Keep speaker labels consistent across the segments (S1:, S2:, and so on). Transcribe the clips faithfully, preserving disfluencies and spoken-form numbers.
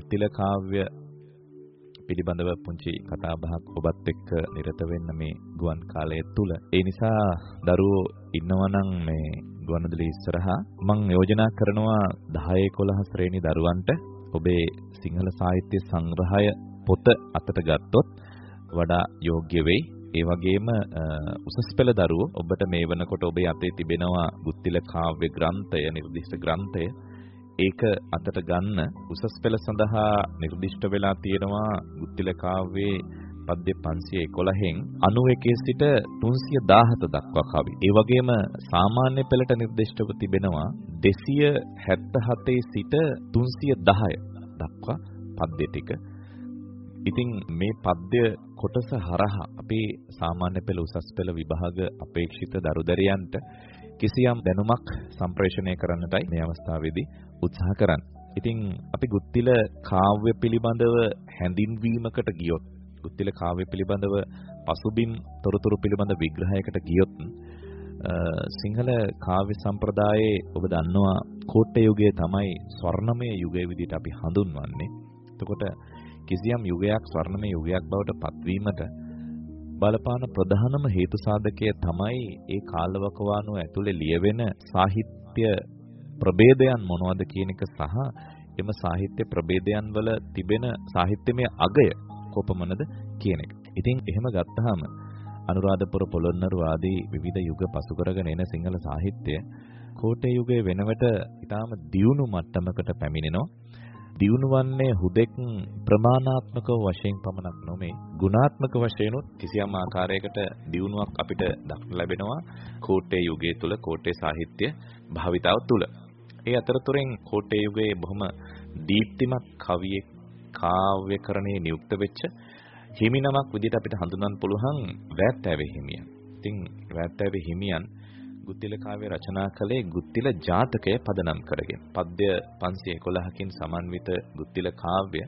S1: ගුත්තිල කාව්‍ය පිළිබඳව පුංචි කතා බහක් ඔබත් එක්ක නිරත වෙන්න මේ ගුවන් කාලය තුල. ඒ නිසා දරුවෝ ඉන්නවනම් මේ ගුවන්විදුලි ඉස්සරහා මම යෝජනා කරනවා දහය එකොළහ ශ්‍රේණි දරුවන්ට ඔබේ සිංහල සාහිත්‍ය සංග්‍රහය පොත අතට ගත්තොත් වඩා යෝග්‍ය වෙයි. ඒ වගේම උසස් පෙළ දරුවෝ ඔබට මේ වෙනකොට ඔබේ අතේ තිබෙනවා ගුත්තිල කාව්‍ය ග්‍රන්ථය, නිර්දිෂ්ට ග්‍රන්ථය. ඒක අතට ගන්න උසස් පෙළ සඳහා නිර්දිෂ්ට වෙලා තියෙනවා ගුත්තිල කාව්‍යයේ පද්‍ය පන්සිය එකොළහෙන් අනූ එකේ සිට තුන්සිය දාහත දක්වා කවි. ඒ වගේම සාමාන්‍ය පෙළට නිර්දිෂ්ටව තිබෙනවා දෙසිය හැත්තෑ සිට තුන්සිය දහය දක්වා පද්‍ය ටික. ඉතින් මේ පද්‍ය කොටස හරහා අපේ සාමාන්‍ය පෙළ උසස් පෙළ විභාග අපේක්ෂිත දරුදරියන්ට කිසියම් දැනුමක් සම්ප්‍රේෂණය කරන්නටයි මේ අවස්ථාවේදී උත්සාහ කරන්නේ. ඉතින් අපි ගුත්තිල කාව්‍ය පිළිබඳව හැඳින්වීමකට ගියොත්, ගුත්තිල කාව්‍ය පිළිබඳව පසුබිම් තොරතුරු පිළිබඳ විග්‍රහයකට ගියොත් සිංහල කාව්‍ය සම්ප්‍රදායේ ඔබ දන්නවා කෝට්ටේ යුගය තමයි ස්වර්ණමය යුගය විදිහට අපි හඳුන්වන්නේ. එතකොට කිසියම් යුගයක් ස්වර්ණමය යුගයක් බවට පත්වීමට බලපාන ප්‍රධානම හේතු සාධකය තමයි ඒ කාලවකවානුව ඇතුලේ ලියවෙන සාහිත්‍ය ප්‍රභේදයන් මොනවද කියන එක සහ එම සාහිත්‍ය ප්‍රභේදයන් වල තිබෙන සාහිත්‍යමය අගය කොපමණද කියන එක. ඉතින් එහෙම ගත්තාම අනුරාධපුර පොළොන්නරු ආදී විවිධ යුග පසු කරගෙන එන සිංහල සාහිත්‍ය කෝට්ටේ යුගයේ වෙනවට ඊටාම දියුණු මට්ටමකට පැමිණෙනවා. දියුණු වන්නේ හුදෙක් ප්‍රමාණාත්මක වශයෙන් පමණක් නොමේ ගුණාත්මක වශයෙන්ුත් කිසියම් ආකාරයකට දියුණුවක් අපිට දක්න ලැබෙනවා කෝට්ටේ යුගයේ තුල කෝට්ටේ සාහිත්‍ය භාවිතාව තුල. ඒ අතරතුරින් කෝට්ටේ යුගයේ බොහොම දීප්තිමත් කවියෙක් කාව්‍යකරණයේ නියුක්ත වෙච්ච හිමිනමක් විදිහට අපිට හඳුන්වන්න පුළුවන් වෑත්තෑවේ හිමියන්. ඉතින් වෑත්තෑවේ හිමියන් ගුත්තිල කාව්‍ය රචනා කළේ ගුත්තිල ජාතකය පදනම් කරගෙන. පද්‍ය පන්සිය එකොළහකින් සමන්විත ගුත්තිල කාව්‍ය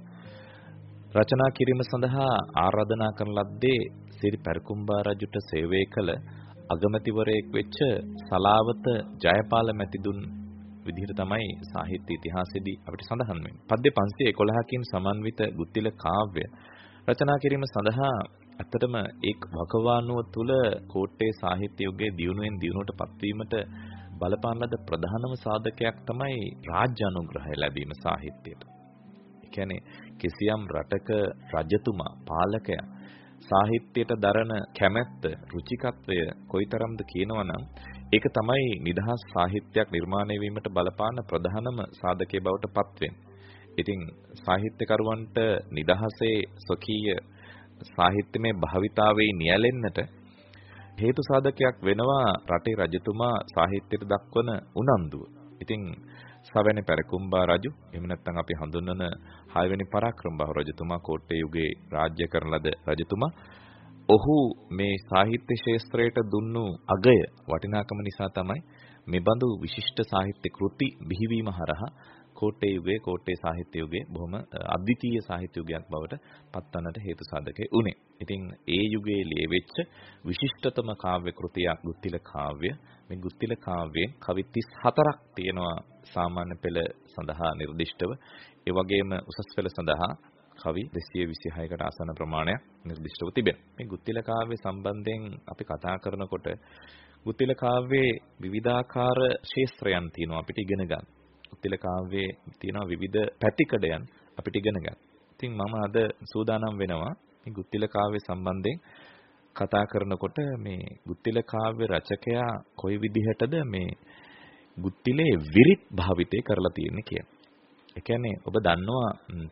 S1: රචනා කිරීම සඳහා ආරාධනා කරන ලද්දේ සිරි පෙරකුම්බා රජුට සේවය කළ අගමැතිවරයෙක් වෙච්ච සලාවත ජයපාල මැතිදුන් විදිහට තමයි සාහිත්‍ය ඉතිහාසයේදී අපිට සඳහන් වෙන්නේ. පද්‍ය පන්සිය එකොළහකින් සමන්විත ගුත්තිල කාව්‍ය රචනා කිරීම සඳහා ඇත්තටම එක් වකවානුව තුල කෝට්ටේ සාහිත්‍ය යුගයේ දියුණුවෙන් දියුණුවට පත්වීමට බලපාන ලද ප්‍රධානම සාධකයක් තමයි රාජ්‍ය අනුග්‍රහය ලැබීම සාහිත්‍යයට. ඒ කියන්නේ කිසියම් රටක රජතුමා පාලකයා සාහිත්‍යයට දරන කැමැත්ත, රුචිකත්වය කොයිතරම්ද කියනවනම් ඒක තමයි නිදහස් සාහිත්‍යයක් නිර්මාණය වීමට බලපාන ප්‍රධානම සාධකයේ බවට පත්වෙන්නේ. ඉතින් සාහිත්‍යකරුවන්ට නිදහසේ ස්වකීය සාහිත්‍යමය භාවිතාවේ නියැලෙන්නට හේතු සාධකයක් වෙනවා රටේ රජතුමා සාහිත්‍යයට දක්වන උනන්දුව. ඉතින් සවැනි පෙරකුම්බා රජු එහෙම නැත්නම් අපි හඳුන්වන හයවෙනි පරාක්‍රමබාහු රජතුමා කෝට්ටේ යුගයේ රාජ්‍ය කරන ලද රජතුමා ඔහු මේ සාහිත්‍ය ශාස්ත්‍රයට දුන්නු අගය වටිනාකම නිසා තමයි මෙබඳු විශිෂ්ට සාහිත්‍ය කෘති බිහිවීම හරහා කෝට්ටේ යුගයේ කෝට්ටේ සාහිත්‍ය යුගයේ බොහොම අද්විතීය සාහිත්‍ය යුගයක් බවට පත්වන්නට හේතු සාධකේ උනේ. ඉතින් ඒ යුගයේ ලියවෙච්ච විශිෂ්ටතම කාව්‍ය කෘතියක් ගුත්තිල කාව්‍ය. මේ ගුත්තිල කාව්‍යයෙන් කවි තිස් හතරක් තියෙනවා සාමාන්‍ය පෙළ සඳහා නිර්දිෂ්ටව. ඒ වගේම උසස් පෙළ සඳහා කවි දෙසිය විසිහයකට ආසන්න ප්‍රමාණයක් නිර්දිෂ්ටව තිබෙනවා. මේ ගුත්තිල කාව්‍ය සම්බන්ධයෙන් අපි කතා කරනකොට ගුත්තිල කාව්‍යයේ විවිධාකාර ශාස්ත්‍රයන් තියෙනවා අපිට ඉගෙන ගන්න. ගුත්තිල කාව්‍යයේ තියෙනවා විවිධ පැතිකඩයන් අපිට ඉගෙන ගන්න. ඉතින් මම අද සූදානම් වෙනවා මේ ගුත්තිල කාව්‍ය සම්බන්ධයෙන් කතා කරනකොට මේ ගුත්තිල කාව්‍ය රචකයා කොයි විදිහටද මේ ගුත්තිලේ විරිත් භාවිතය කරලා තියෙන්නේ කියලා. ඒ කියන්නේ ඔබ දන්නවා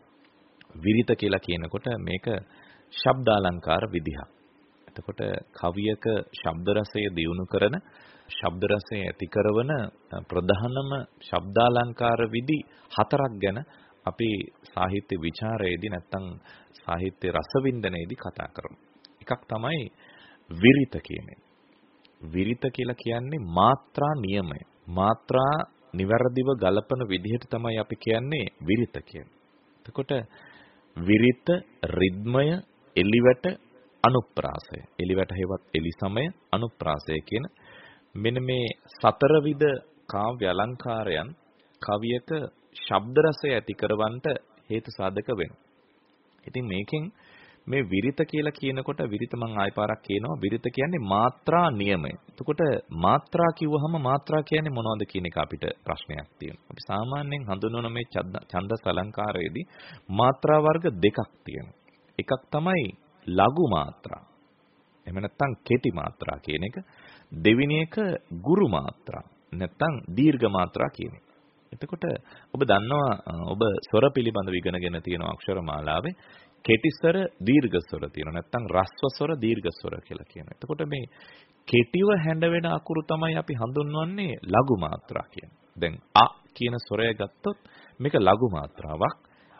S1: විරිත කියලා කියනකොට මේක ශබ්දාලංකාර විදිහක්. එතකොට කවියක ශබ්ද රසය දියුණු කරන ශබ්ද රසය ඇති කරන ප්‍රධානම ශබ්දාලංකාර විදි හතරක් ගැන අපි සාහිත්‍ය විචාරයේදී නැත්නම් සාහිත්‍ය රසවින්දනයේදී කතා කරමු. එකක් තමයි විරිත කියන්නේ. විරිත කියලා කියන්නේ මාත්‍රා නියමය. මාත්‍රා නිවැරදිව ගලපන විදිහට තමයි අපි කියන්නේ විරිත කියන්නේ. එතකොට විරිත, රිද්මය, එලිවැට, අනුප්‍රාසය. එලිවැට හේවත් එලිසමය, අනුප්‍රාසය කියන මෙන්න මේ සතරවිධ කාව්‍ය අලංකාරයන් කවියක ශබ්ද රසය ඇති කරවන්නට හේතු සාධක වෙනවා. ඉතින් මේකෙන් මේ විරිත කියලා කියනකොට විරිත මම ආයෙ පාරක් කියනවා විරිත කියන්නේ මාත්‍රා නියමය. එතකොට මාත්‍රා කිව්වහම මාත්‍රා කියන්නේ මොනවද කියන එක අපිට ප්‍රශ්නයක් තියෙනවා. අපි සාමාන්‍යයෙන් හඳුන්වන මේ ඡන්දස් අලංකාරයේදී මාත්‍රා වර්ග දෙකක් තියෙනවා. එකක් තමයි ලඝු මාත්‍රා. එහෙම නැත්නම් කෙටි මාත්‍රා කියන එක. දෙවෙනි එක ගුරු මාත්‍රා. නැත්නම් දීර්ඝ මාත්‍රා කියන එක. එතකොට ඔබ දන්නවා ඔබ ස්වර පිළිබඳව ඉගෙනගෙන තියෙන අක්ෂර මාලාවේ කෙටි ස්වර දීර්ඝ ස්වර තියෙනවා. නැත්නම් රස්ව ස්වර දීර්ඝ ස්වර කියලා කියනවා. එතකොට මේ කෙටිව හැඬවෙන අකුරු තමයි අපි හඳුන්වන්නේ ලඝු මාත්‍රා කියන. දැන් අ කියන ස්වරය ගත්තොත් මේක ලඝු මාත්‍රාවක්.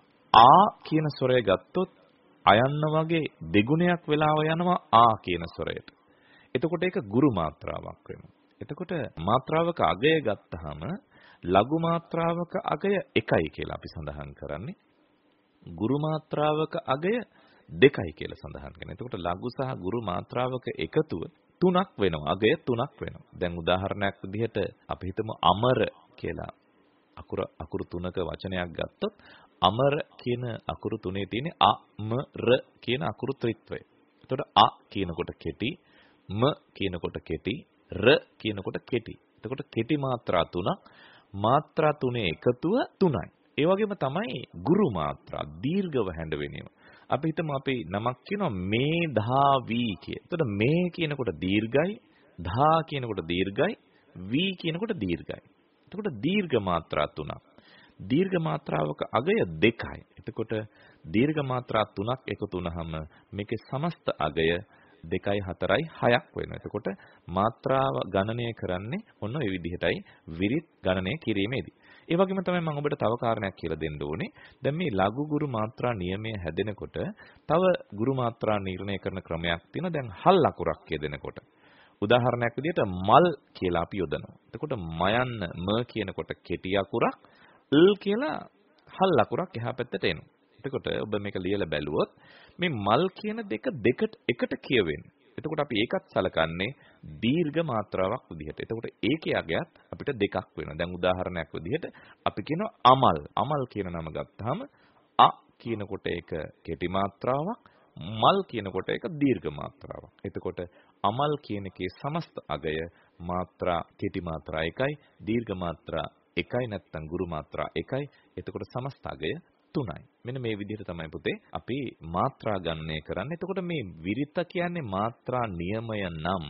S1: ආ කියන ස්වරය ගත්තොත් අයන්න වගේ දෙගුණයක් වෙලාව යනවා ආ කියන ස්වරයට. එතකොට ඒක ගුරු මාත්‍රාවක් වෙනවා. එතකොට මාත්‍රාවක අගය ගත්තාම ලඝු මාත්‍රාවක අගය එකයි කියලා අපි සඳහන් කරන්නේ. ගුරු මාත්‍රාවක අගය දෙකයි කියලා සඳහන් කරනවා. එතකොට ලඝු සහ ගුරු මාත්‍රාවක එකතුව තුනක් වෙනවා. අගය තුනක් වෙනවා. දැන් උදාහරණයක් විදිහට අපි හිතමු අමර කියලා අකුර අකුරු තුනක වචනයක් ගත්තොත් අමර කියන අකුරු තුනේ තියෙන අ ම ර කියන අකුරු ත්‍රිත්වය. එතකොට අ කියනකොට කෙටි, ම කියනකොට කෙටි, ර කියනකොට කෙටි. එතකොට කෙටි මාත්‍රා තුනක්, මාත්‍රා තුනේ එකතුව තුනයි. ඒ වගේම තමයි ගුරු මාත්‍රා දීර්ඝව හැඬවෙන ඒවා. අපි හිතමු අපි නමක් කියනවා මේ ධා වී කිය. එතකොට මේ කියනකොට දීර්ඝයි, ධා කියනකොට දීර්ඝයි, වී කියනකොට දීර්ඝයි. එතකොට දීර්ඝ මාත්‍රා තුනක්. දීර්ඝ මාත්‍රාවක අගය දෙකයි. එතකොට දීර්ඝ මාත්‍රා තුනක් එකතු වුනහම මේකේ සමස්ත අගය දෙකයි හතරයි හයක් වෙනවා. එතකොට මාත්‍රාව ගණනය කරන්නේ ඔන්න ඔය විදිහටයි විරිත් ගණනය කිරීමේදී. ඒ වගේම තමයි මම ඔබට තව කාරණයක් කියලා දෙන්න ඕනේ. දැන් මේ ලඝු ගුරු මාත්‍රා නියමය හැදෙනකොට තව ගුරු මාත්‍රා නිර්ණය කරන ක්‍රමයක් තියෙනවා. දැන් හල් අකුරක් කියදෙනකොට උදාහරණයක් විදිහට මල් කියලා අපි යොදනවා. එතකොට මයන්න ම කියනකොට කෙටි අකුරක් ල් කියලා හල් අකුරක් එහා පැත්තට එනවා. එතකොට ඔබ මේක ලියලා බැලුවොත් මේ මල් කියන දෙක දෙකට එකට කියවෙන්නේ. එතකොට අපි ඒකත් සලකන්නේ දීර්ඝ මාත්‍රාවක් විදිහට. එතකොට ඒකේ අගයත් අපිට දෙකක් වෙනවා. දැන් උදාහරණයක් විදිහට අපි කියනවා අමල්. අමල් කියන නම ගත්තාම අ කියනකොට ඒක කෙටි මාත්‍රාවක්, මල් කියනකොට ඒක දීර්ඝ මාත්‍රාවක්. එතකොට අමල් කියන එකේ සමස්ත අගය මාත්‍රා කෙටි මාත්‍රා එකයි, දීර්ඝ මාත්‍රා එකයි නැත්නම් ගුරු මාත්‍රා එකයි. එතකොට සමස්ත අගය තුනයි. මෙන්න මේ විදිහට තමයි පුතේ අපි මාත්‍රා ගණනය කරන්නේ. එතකොට මේ විරිත කියන්නේ මාත්‍රා නියමය නම්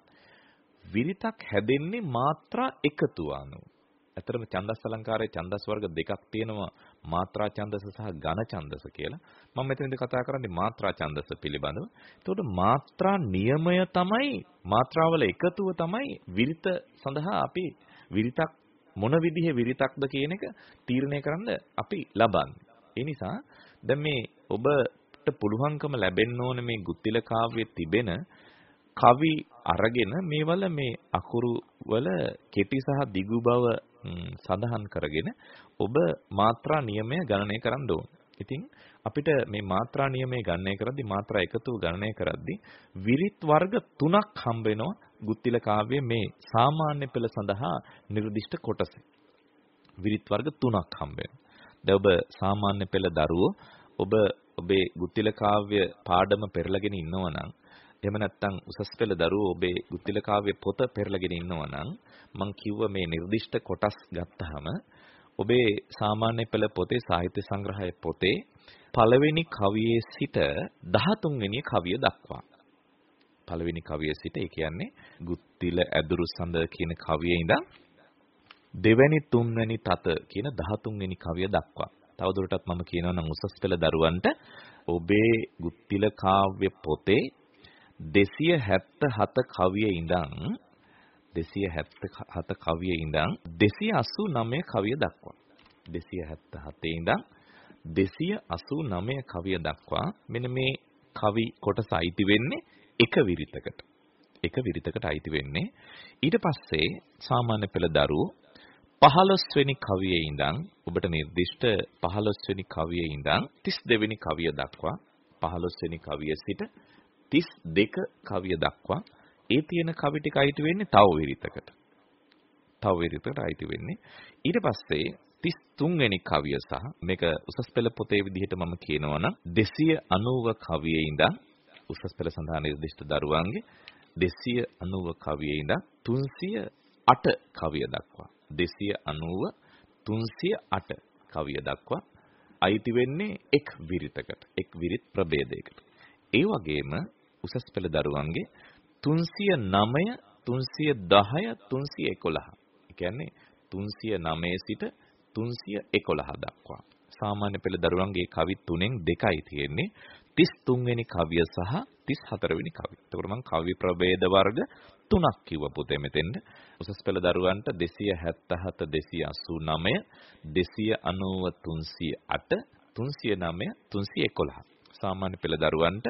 S1: විරිතක් හැදෙන්නේ මාත්‍රා එකතුව අනුව. ඇත්තටම ඡන්දස් අලංකාරයේ ඡන්දස් වර්ග දෙකක් තියෙනවා මාත්‍රා ඡන්දස සහ ඝන ඡන්දස කියලා. මම මෙතනදී කතා කරන්නේ මාත්‍රා ඡන්දස පිළිබඳව. එතකොට මාත්‍රා නියමය තමයි මාත්‍රාවල එකතුව තමයි විරිත සඳහා අපි විරිතක් මොන විදිහේ විරිතක්ද කියන එක තීරණය කරන්න අපි ලබන්නේ. ඒ නිසා දැන් මේ ඔබට පුළුවන්කම ලැබෙන්න ඕන මේ ගුත්තිල කාව්‍යයේ තිබෙන කවි අරගෙන මේවල මේ අකුරු වල කෙටි සහ දිගු බව සඳහන් කරගෙන ඔබ මාත්‍රා නියමය ගණනය කරන්න ඕන. ඉතින් අපිට මේ මාත්‍රා නියමය ගණනය කරද්දී මාත්‍රා එකතුව ගණනය කරද්දී විරිත් වර්ග තුනක් හම්බ වෙනවා ගුත්තිල කාව්‍යයේ මේ සාමාන්‍ය පෙළ සඳහා නිර්දිෂ්ට කොටස. විරිත් වර්ග තුනක් හම්බ වෙනවා. දැන් ඔබ සාමාන්‍ය පෙළ දරුවෝ ඔබ ඔබේ ගුත්තිල කාව්‍ය පාඩම පෙරලගෙන ඉන්නවා නම් එහෙම නැත්නම් උසස් පෙළ දරුවෝ ඔබේ ගුත්තිල කාව්‍ය පොත පෙරලගෙන ඉන්නවා නම් මම කිව්ව මේ නිර්දිෂ්ට කොටස් ගත්තාම ඔබේ සාමාන්‍ය පෙළ පොතේ සාහිත්‍ය සංග්‍රහය පොතේ පළවෙනි කවියේ සිට දහතුන් වෙනි කවිය දක්වා පළවෙනි කවියේ සිට ඒ කියන්නේ ගුත්තිල ඇදුරු සඳ කියන කවියේ ඉඳන් දෙවැනි තුන්වැනි තත කියන දහතුන් වෙනි කවිය දක්වා. තවදුරටත් මම කියනවා නම් උසස් පෙළ දරුවන්ට ඔබේ ගුත්තිල කාව්‍ය පොතේ දෙසිය හැත්තෑ හත කවියේ ඉඳන් දෙසිය හැත්තෑ හත කවියේ ඉඳන් දෙසිය අසූ නවය කවිය දක්වා. දෙසිය හැත්තෑ හතේ ඉඳන් දෙසිය අසූ නවය කවිය දක්වා මෙන්න මේ කවි කොටස අයිති වෙන්නේ එක විරිතකට. එක විරිතකට අයිති වෙන්නේ. ඊට පස්සේ සාමාන්‍ය පෙළ දරුවෝ පහළොස් වෙනි කවියේ ඉඳන් ඔබට නිර්දිෂ්ට පහළොස් වෙනි කවියේ ඉඳන් තිස් දෙවෙනි කවිය දක්වා පහළොස් වෙනි කවිය සිට තිස් දෙක කවිය දක්වා ඒ තියෙන කවි ටික අයිති වෙන්නේ තව විරිතකට. තව විරිතකට අයිති වෙන්නේ. ඊට පස්සේ තිස් තුන් වෙනි කවිය සහ මේක උසස් පෙළ පොතේ විදිහට මම කියනවා නම් දෙසිය අනූව කවියේ ඉඳන් උසස් පෙළ සඳහා නිර්දිෂ්ට දරුවන්ගේ දෙසිය අනූව කවියේ ඉඳන් තුන්සිය අට කවිය දක්වා දෙසිය අනූව තුන්සිය අට කවිය දක්වා අයිති වෙන්නේ එක් විරිතකට එක් විරිත් ප්‍රභේදයකට. ඒ වගේම උසස් පෙළ දරුවන්ගේ තුන්සිය නවය තුන්සිය දහය තුන්සිය එකොළහ. ඒ කියන්නේ තුන්සිය නවය සිට තුන්සිය එකොළහ දක්වා. සාමාන්‍ය පෙළ දරුවන්ගේ කවි තුනෙන් දෙකයි තියෙන්නේ. තිස් තුන් වෙනි කවිය සහ තිස් හතර වෙනි කවිය. එතකොට මම කවි ප්‍රභේද වර්ග තුනක් කිව්ව පුතේ මෙතෙන්ද. උසස් පෙළ දරුවන්ට දෙසිය හැත්තෑ හත දෙසිය අසූ නවය දෙසිය අනූව තුන්සිය අට තුන්සිය නවය තුන්සිය එකොළහ. සාමාන්‍ය පෙළ දරුවන්ට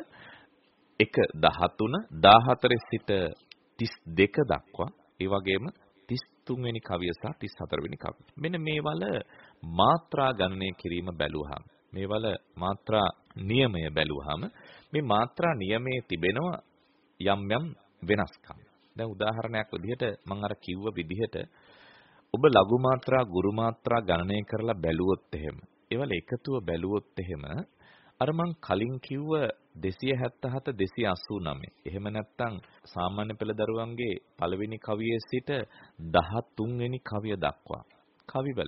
S1: එක දහතුන දාහතර සිට තිස් දෙක දක්වා ඒ වගේම තිස් තුන් වෙනි කවිය සහ තිස් හතර වෙනි කවිය. මෙන්න මේවල මාත්‍රා ගණනය කිරීම බැලුවහම මේවල මාත්‍රා නියමය බැලුවහම මේ මාත්‍රා නියමයේ තිබෙනවා යම් යම් වෙනස්කම්. දැන් උදාහරණයක් විදිහට මම අර කිව්ව විදිහට ඔබ ලඝු මාත්‍රා ගුරු මාත්‍රා ගණනය කරලා බැලුවොත් එහෙම ඒවල එකතුව බැලුවොත් එහෙම අර මං කලින් කිව්ව දෙසිය හැත්තෑ හත දෙසිය අසූ නවය එහෙම නැත්නම් සාමාන්‍ය පෙළ දරුවන්ගේ පළවෙනි කවියේ සිට දහතුන් වෙනි කවිය දක්වා කවිවල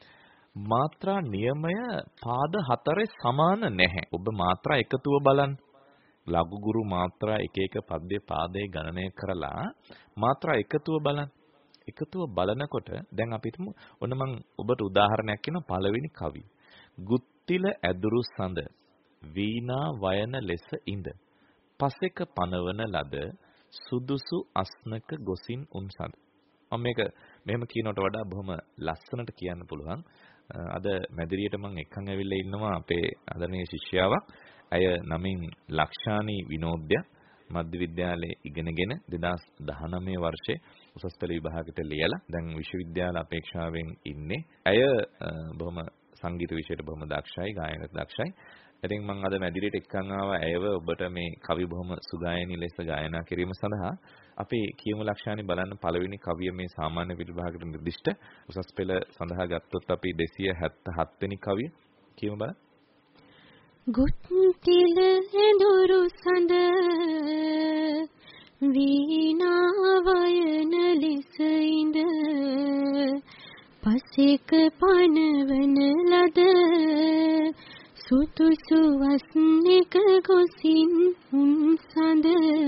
S1: මාත්‍රා නියමය පාද හතරේ සමාන නැහැ. ඔබ මාත්‍රා එකතුව බලන්න. ලඝු ගුරු මාත්‍රා එක එක පද්‍ය පාදේ ගණනය කරලා මාත්‍රා එකතුව බලන්න. එකතුව බලනකොට දැන් අපි හිතමු ඔන්න මම ඔබට උදාහරණයක් කියන පළවෙනි කවිය. ගුත්තිල ඇදුරු සඳ වීණා වයන ලෙස ඉඳ පසෙක පනවන ලද සුදුසු අස්නක ගොසින් උන්සඳ. මම මේක මෙහෙම කියනකට වඩා බොහොම ලස්සනට කියන්න පුළුවන්. අද මැදිරියට මම එක්කන් ඇවිල්ලා ඉන්නවා අපේ ආදරණීය ශිෂ්‍යාවක්. ඇය නමින් ලක්ෂානි විනෝද්‍ය මධ්‍ය විද්‍යාලයේ ඉගෙනගෙන දෙදාස් දහනවය වර්ෂයේ උසස් පෙළ විභාගයට ලියලා දැන් විශ්වවිද්‍යාල අපේක්ෂාවෙන් ඉන්නේ. ඇය බොහොම සංගීත විෂයට බොහොම දක්ෂයි, ගායනයට දක්ෂයි. ඉතින් මම අද මැදිරියට එක්කන් ආවා ඇයව ඔබට මේ කවි බොහොම සුගායනී ලෙස ගායනා කිරීම සඳහා. අපි කියමු ලක්ෂානි බලන්න පළවෙනි කවිය මේ සාමාන්‍ය විභාගයට නිර්දිෂ්ට උසස් පෙළ සඳහා ගත්තොත් අපි දෙසිය හැත්තෑ හත වෙනි කවිය කියමු බලන්න.
S2: ගුත්තිල ඇඳුරු සඳ වීණා වයන ලෙස ඉඳ පසෙක පනවන ලද සුදුසු වස්නික ගොසින් උන්සඳ.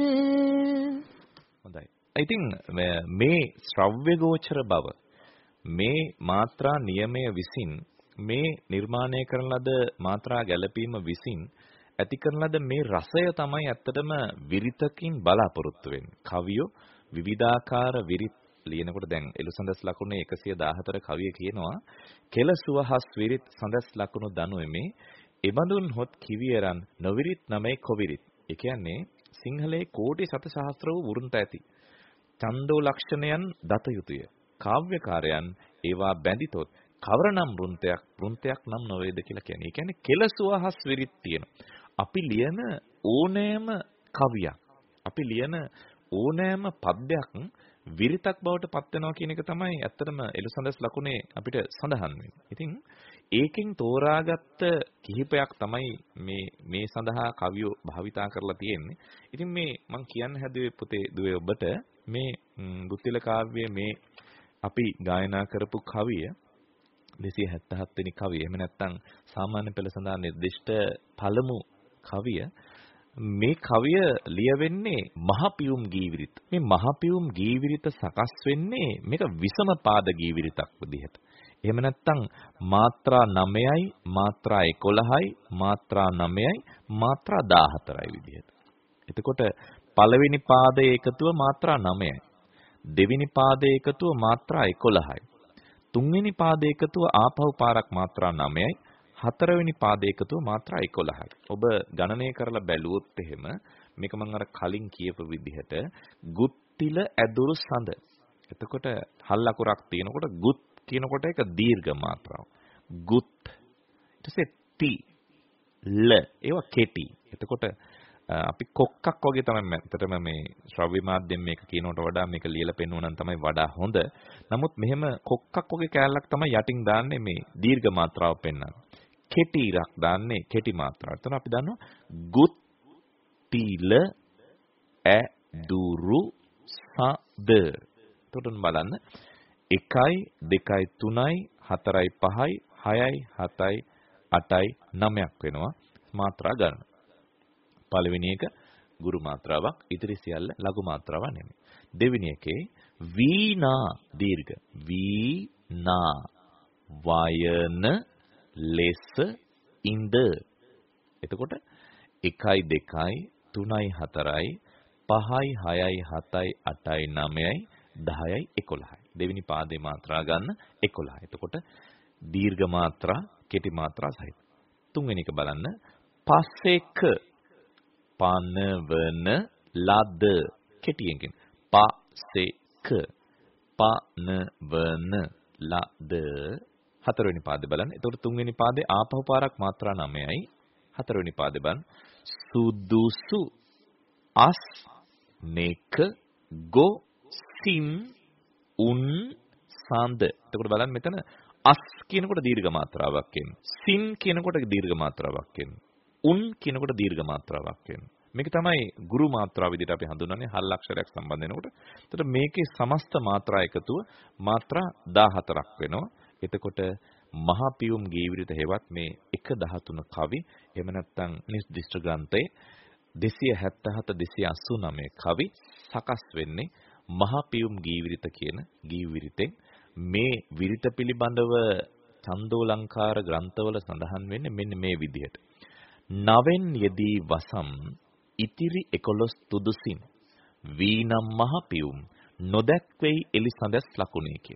S1: හොඳයි. ඉතින් මේ ශ්‍රව්‍ය ගෝචර බව මේ මාත්‍රා නියමය විසින් මේ නිර්මාණය කරන ලද මාත්‍රා ගැළපීම විසින් ඇති කරන ලද මේ රසය තමයි ඇත්තටම විරිතකින් බලාපොරොත්තු වෙන්නේ. කවියෝ විවිධාකාර විරිත් ලියනකොට දැන් එළුසඳස් ලකුණේ එකසිය දාහතර කවිය කියනවා කෙලසුවහස් විරිත් සඳස් ලකුණු දනුෙමේ එබඳුන් හොත් කිවියරන් නොවිරිත් නමේ කොවිරිත්. ඒ කියන්නේ සිංහලයේ කෝටි සත සහස්‍ර වූ වෘන්ත ඇති. ඡන්දෝ ලක්ෂණයන් දත යුතුය. කාව්‍යකාරයන් ඒවා බැඳිතොත් කවරනම් වෘන්තයක් වෘන්තයක් නම් නොවේද කියලා කියන්නේ. ඒ කියන්නේ කෙලසුවහස් විරිත් තියෙනවා. අපි ලියන ඕනෑම කවියක් අපි ලියන ඕනෑම පද්‍යයක් විරිතක් බවට පත් වෙනවා කියන එක තමයි ඇත්තටම එළුසඳස් ලකුණේ අපිට සඳහන් වෙන්නේ. ඉතින් ඒකෙන් තෝරාගත්ත කිහිපයක් තමයි මේ මේ සඳහා කවියෝ භාවිතා කරලා තියෙන්නේ. ඉතින් මේ මම කියන්න හැදුවේ පුතේ දුවේ ඔබට මේ ගුත්තිල කාව්‍යයේ මේ අපි ගායනා කරපු කවිය දෙසිය හැත්තෑ හත වෙනි කවිය. එහෙම නැත්නම් සාමාන්‍ය පෙළ සඳහා නිර්දිෂ්ට පළමු කවිය. මේ කවිය ලියවෙන්නේ මහපියුම් ගීවිරිත. මේ මහපියුම් ගීවිරිත සකස් වෙන්නේ මේක විසම පාද ගීවිරිතක් විදිහට. එහෙම නැත්නම් මාත්‍රා නවයයි මාත්‍රා එකොළහයි මාත්‍රා නවයයි මාත්‍රා දාහතරයි විදිහට. එතකොට පළවෙනි පාදයේ එකතුව මාත්‍රා නවයයි. දෙවෙනි පාදයේ එකතුව මාත්‍රා එකොළහයි. තුන්වෙනි පාදයේ එකතුව ආපහු පාරක් මාත්‍රා නවයයි. හතරවෙනි පාදයේ එකතුව මාත්‍රා එකොළහයි. ඔබ ගණනය කරලා බැලුවොත් එහෙම මේක මම අර කලින් කියපු විදිහට ගුත්තිල ඇදුරු සඳ. එතකොට හල් අකුරක් තියෙනකොට ගුත් කියනකොට ඒක දීර්ඝ මාත්‍රාව. ගුත් ඊට පස්සේ ටි ල ඒවා කෙටි. එතකොට අපි කොක්කක් වගේ තමයි මැත්තටම මේ ශ්‍රව්‍ය මාධ්‍යයෙන් මේක කියනකට වඩා මේක ලියලා පෙන්වනවා නම් තමයි වඩා හොඳ. නමුත් මෙහෙම කොක්කක් වගේ කෑල්ලක් තමයි යටින් දාන්නේ මේ දීර්ඝ මාත්‍රාව පෙන්වන්නේ. කෙටි ඉරක් දාන්නේ කෙටි මාත්‍රාව. එතන අපි දන්නවා ගුත්තිල ඇදුරු සද. එතකොට බලන්න එකයි දෙකයි තුනයි හතරයි පහයි හයයි හතයි අටයි නවයක් වෙනවා මාත්‍රා ගන්න. පළවෙනි එක ගුරු මාත්‍රාවක්, ඉතිරි සියල්ල ලඝු මාත්‍රාවක් නෙමෙයි. දෙවෙනි එකේ වීණා දීර්ඝ වීණා වයන ලෙස ඉඳ. එතකොට එකයි දෙකයි තුනයි හතරයි පහයි හයයි හතයි අටයි නවයයි දහයයි එකොළහයි. දෙවෙනි පාදේ මාත්‍රා ගන්න එකොළහයි. එතකොට දීර්ඝ මාත්‍රා කෙටි මාත්‍රා සහිත. තුන්වෙනි එක බලන්න පසෙක පනවන ලද කෙටියෙන් කියන පසෙක පනවන ලද. හතරවෙනි පාදේ බලන්න. එතකොට තුන්වෙනි පාදේ ආපහු පාරක් මාත්‍රා නවයයි. හතරවෙනි පාදේ බලන්න සුදුසු අස් නෙක ගො සින් උන් සඳ. එතකොට බලන්න මෙතන අස් කියනකොට දීර්ඝ මාත්‍රාවක් එන්නේ. සින් කියනකොට දීර්ඝ මාත්‍රාවක් එන්නේ. උන් කියනකොට දීර්ඝ මාත්‍රාවක් එන්නේ. මේක තමයි ගුරු මාත්‍රාව විදිහට අපි හඳුන්වන්නේ හල් අක්ෂරයක් සම්බන්ධ වෙනකොට. එතකොට මේකේ සමස්ත මාත්‍රා එකතුව මාත්‍රා දාහතරක් වෙනවා. එතකොට මහා පියුම් ගීවිරිත හේවත් මේ එක දහතුන කවි එහෙම නැත්නම් නිර්දිෂ්ඨ ග්‍රන්ථයේ දෙසිය හැත්තෑ හත දෙසිය අසූ නවය කවි සකස් වෙන්නේ මහා පියුම් ගීවිරිත කියන ගීවිරිතෙන්. මේ විරිත පිළිබඳව චන්දෝලංකාර ග්‍රන්ථවල සඳහන් වෙන්නේ මෙන්න මේ විදිහට. නවෙන් යෙදී වසම් ඉතිරි එකොළොස් තුදුසින් වීනම් මහ පියුම් නොදැක්වෙයි එලිසඳස් ලකුණේ කිය.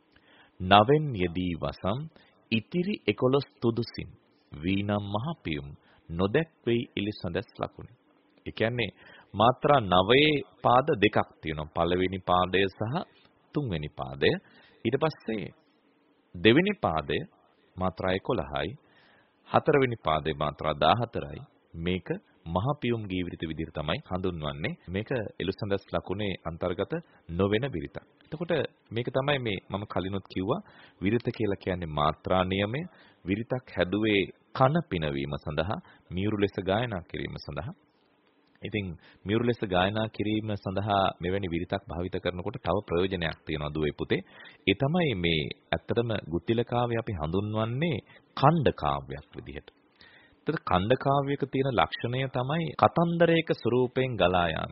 S1: නවෙන් යෙදී වසම් ඉතිරි එකොළොස් තුදුසින් වීනම් මහ පියුම් නොදැක්වෙයි එලිසඳස් ලකුණේ. ඒ කියන්නේ මාත්‍රා නවයේ පාද දෙකක් තියෙනවා. පළවෙනි පාදය සහ තුන්වෙනි පාදය. ඊට පස්සේ දෙවෙනි පාදය මාත්‍රා එකොළහයි. හතරවෙනි පාදේ මාත්‍රා දාහතරයි. මේක මහා පියුම් ගීවිරිත විදිහට තමයි හඳුන්වන්නේ. මේක එළුසඳස් ලකුණේ අන්තර්ගත නොවන විරිතක්. එතකොට මේක තමයි මේ මම කලිනුත් කිව්වා විරිත කියලා කියන්නේ මාත්‍රා නියමය. විරිතක් හැදුවේ කන පිනවීම සඳහා, මියුරු ලෙස ගායනා කිරීම සඳහා. ඉතින් මියුරු ලෙස ගායනා කිරීම සඳහා මෙවැනි විරිතක් භාවිත කරනකොට තව ප්‍රයෝජනයක් තියෙනවා දුවේ පුතේ. ඒ තමයි මේ ඇත්තටම ගුත්තිල කාව්‍ය අපි හඳුන්වන්නේ ඛණ්ඩ කාව්‍යයක් විදිහට. ඒතර ඛණ්ඩ කාව්‍යයක තියෙන ලක්ෂණය තමයි කතන්දරයක ස්වරූපයෙන් ගලා යාම.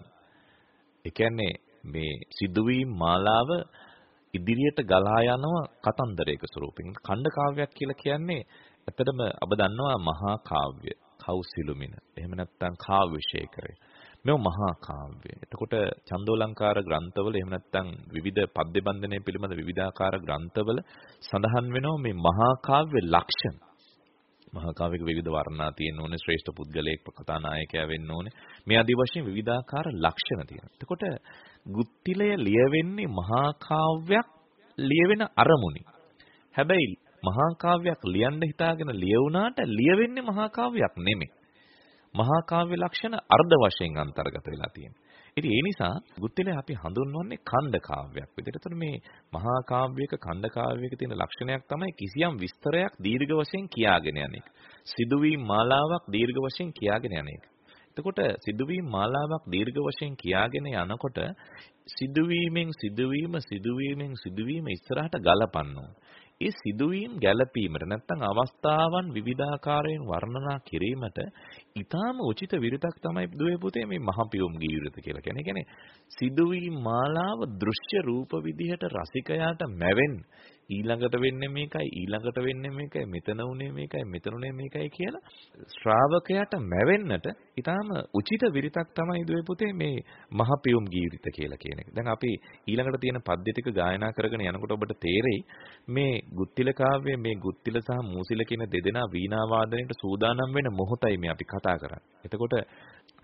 S1: ඒ කියන්නේ මේ සිදුවීම් මාලාව ඉදිරියට ගලා යනවා කතන්දරයක ස්වරූපයෙන්. ඛණ්ඩ කාව්‍යයක් කියලා කියන්නේ ඇත්තටම අප දන්නවා මහා කාව්‍ය, කෞසිලුමින. එහෙම නැත්නම් කාව්‍යශේඛරය. මේ මහා කාව්‍ය. එතකොට චන්දෝලංකාර ග්‍රන්ථවල එහෙම නැත්නම් විවිධ පද්‍ය බන්ධනය පිළිබඳ විවිධාකාර ග්‍රන්ථවල සඳහන් වෙනවා මේ මහා කාව්‍ය ලක්ෂණ. මහා කාව්‍යක විවිධ වර්ණනා තියෙන්න ඕනේ, ශ්‍රේෂ්ඨ පුද්ගලයෙක් කතානායකයා වෙන්න ඕනේ. මේ ආදී වශයෙන් විවිධාකාර ලක්ෂණ තියෙනවා. එතකොට ගුත්තිලය ලියවෙන්නේ මහා කාව්‍යයක් ලියවෙන අරමුණින්. හැබැයි මහා කාව්‍යයක් ලියන්න හිතාගෙන ලියුණාට ලියවෙන්නේ මහා කාව්‍යයක් නෙමෙයි. මහා කාව්‍ය ලක්ෂණ අර්ධ වශයෙන් අන්තර්ගත වෙලා තියෙනවා. ඉතින් ඒ නිසා ගුත්තිලය අපි හඳුන්වන්නේ ඛණ්ඩ කාව්‍යයක් විදිහට. එතකොට මේ මහා කාව්‍යයක ඛණ්ඩ කාව්‍යයක තියෙන ලක්ෂණයක් තමයි කිසියම් විස්තරයක් දීර්ඝ වශයෙන් කියාගෙන යන එක. සිදුවීම් මාලාවක් දීර්ඝ වශයෙන් කියාගෙන යන එක. එතකොට සිදුවීම් මාලාවක් දීර්ඝ වශයෙන් කියාගෙන යනකොට සිදුවීමෙන් සිදුවීම සිදුවීමෙන් සිදුවීම ඉස්සරහට ගලපනවා. ඒ සිදුවීම් ගැළපීමට නැත්නම් අවස්ථාවන් විවිධාකාරයෙන් වර්ණනා කිරීමට ඊටාම උචිත විරිතක් තමයි දුවේ පුතේ මේ මහා පියුම් ගීවිරිත කියලා කියන්නේ. ඒ කියන්නේ සිදුවීම් මාලාව දෘශ්‍ය රූප විදිහට රසිකයාට මැවෙන්න ඊළඟට වෙන්නේ මේකයි ඊළඟට වෙන්නේ මේකයි මෙතන උනේ මේකයි මෙතන උනේ මේකයි කියලා ශ්‍රාවකයාට මැවෙන්නට ඊටාම උචිත විරිතක් තමයි දුවේ පුතේ මේ මහා පියුම් ගීවිරිත කියලා කියන එක. දැන් අපි ඊළඟට තියෙන පද්‍ය ටික ගායනා කරගෙන යනකොට ඔබට තේරෙයි මේ ගුත්තිල කාව්‍යයේ මේ ගුත්තිල සහ මූසිල කියන දෙදෙනා වීණා වාදනයට සූදානම් වෙන මොහොතයි මේ අපි කතා කරන්නේ. එතකොට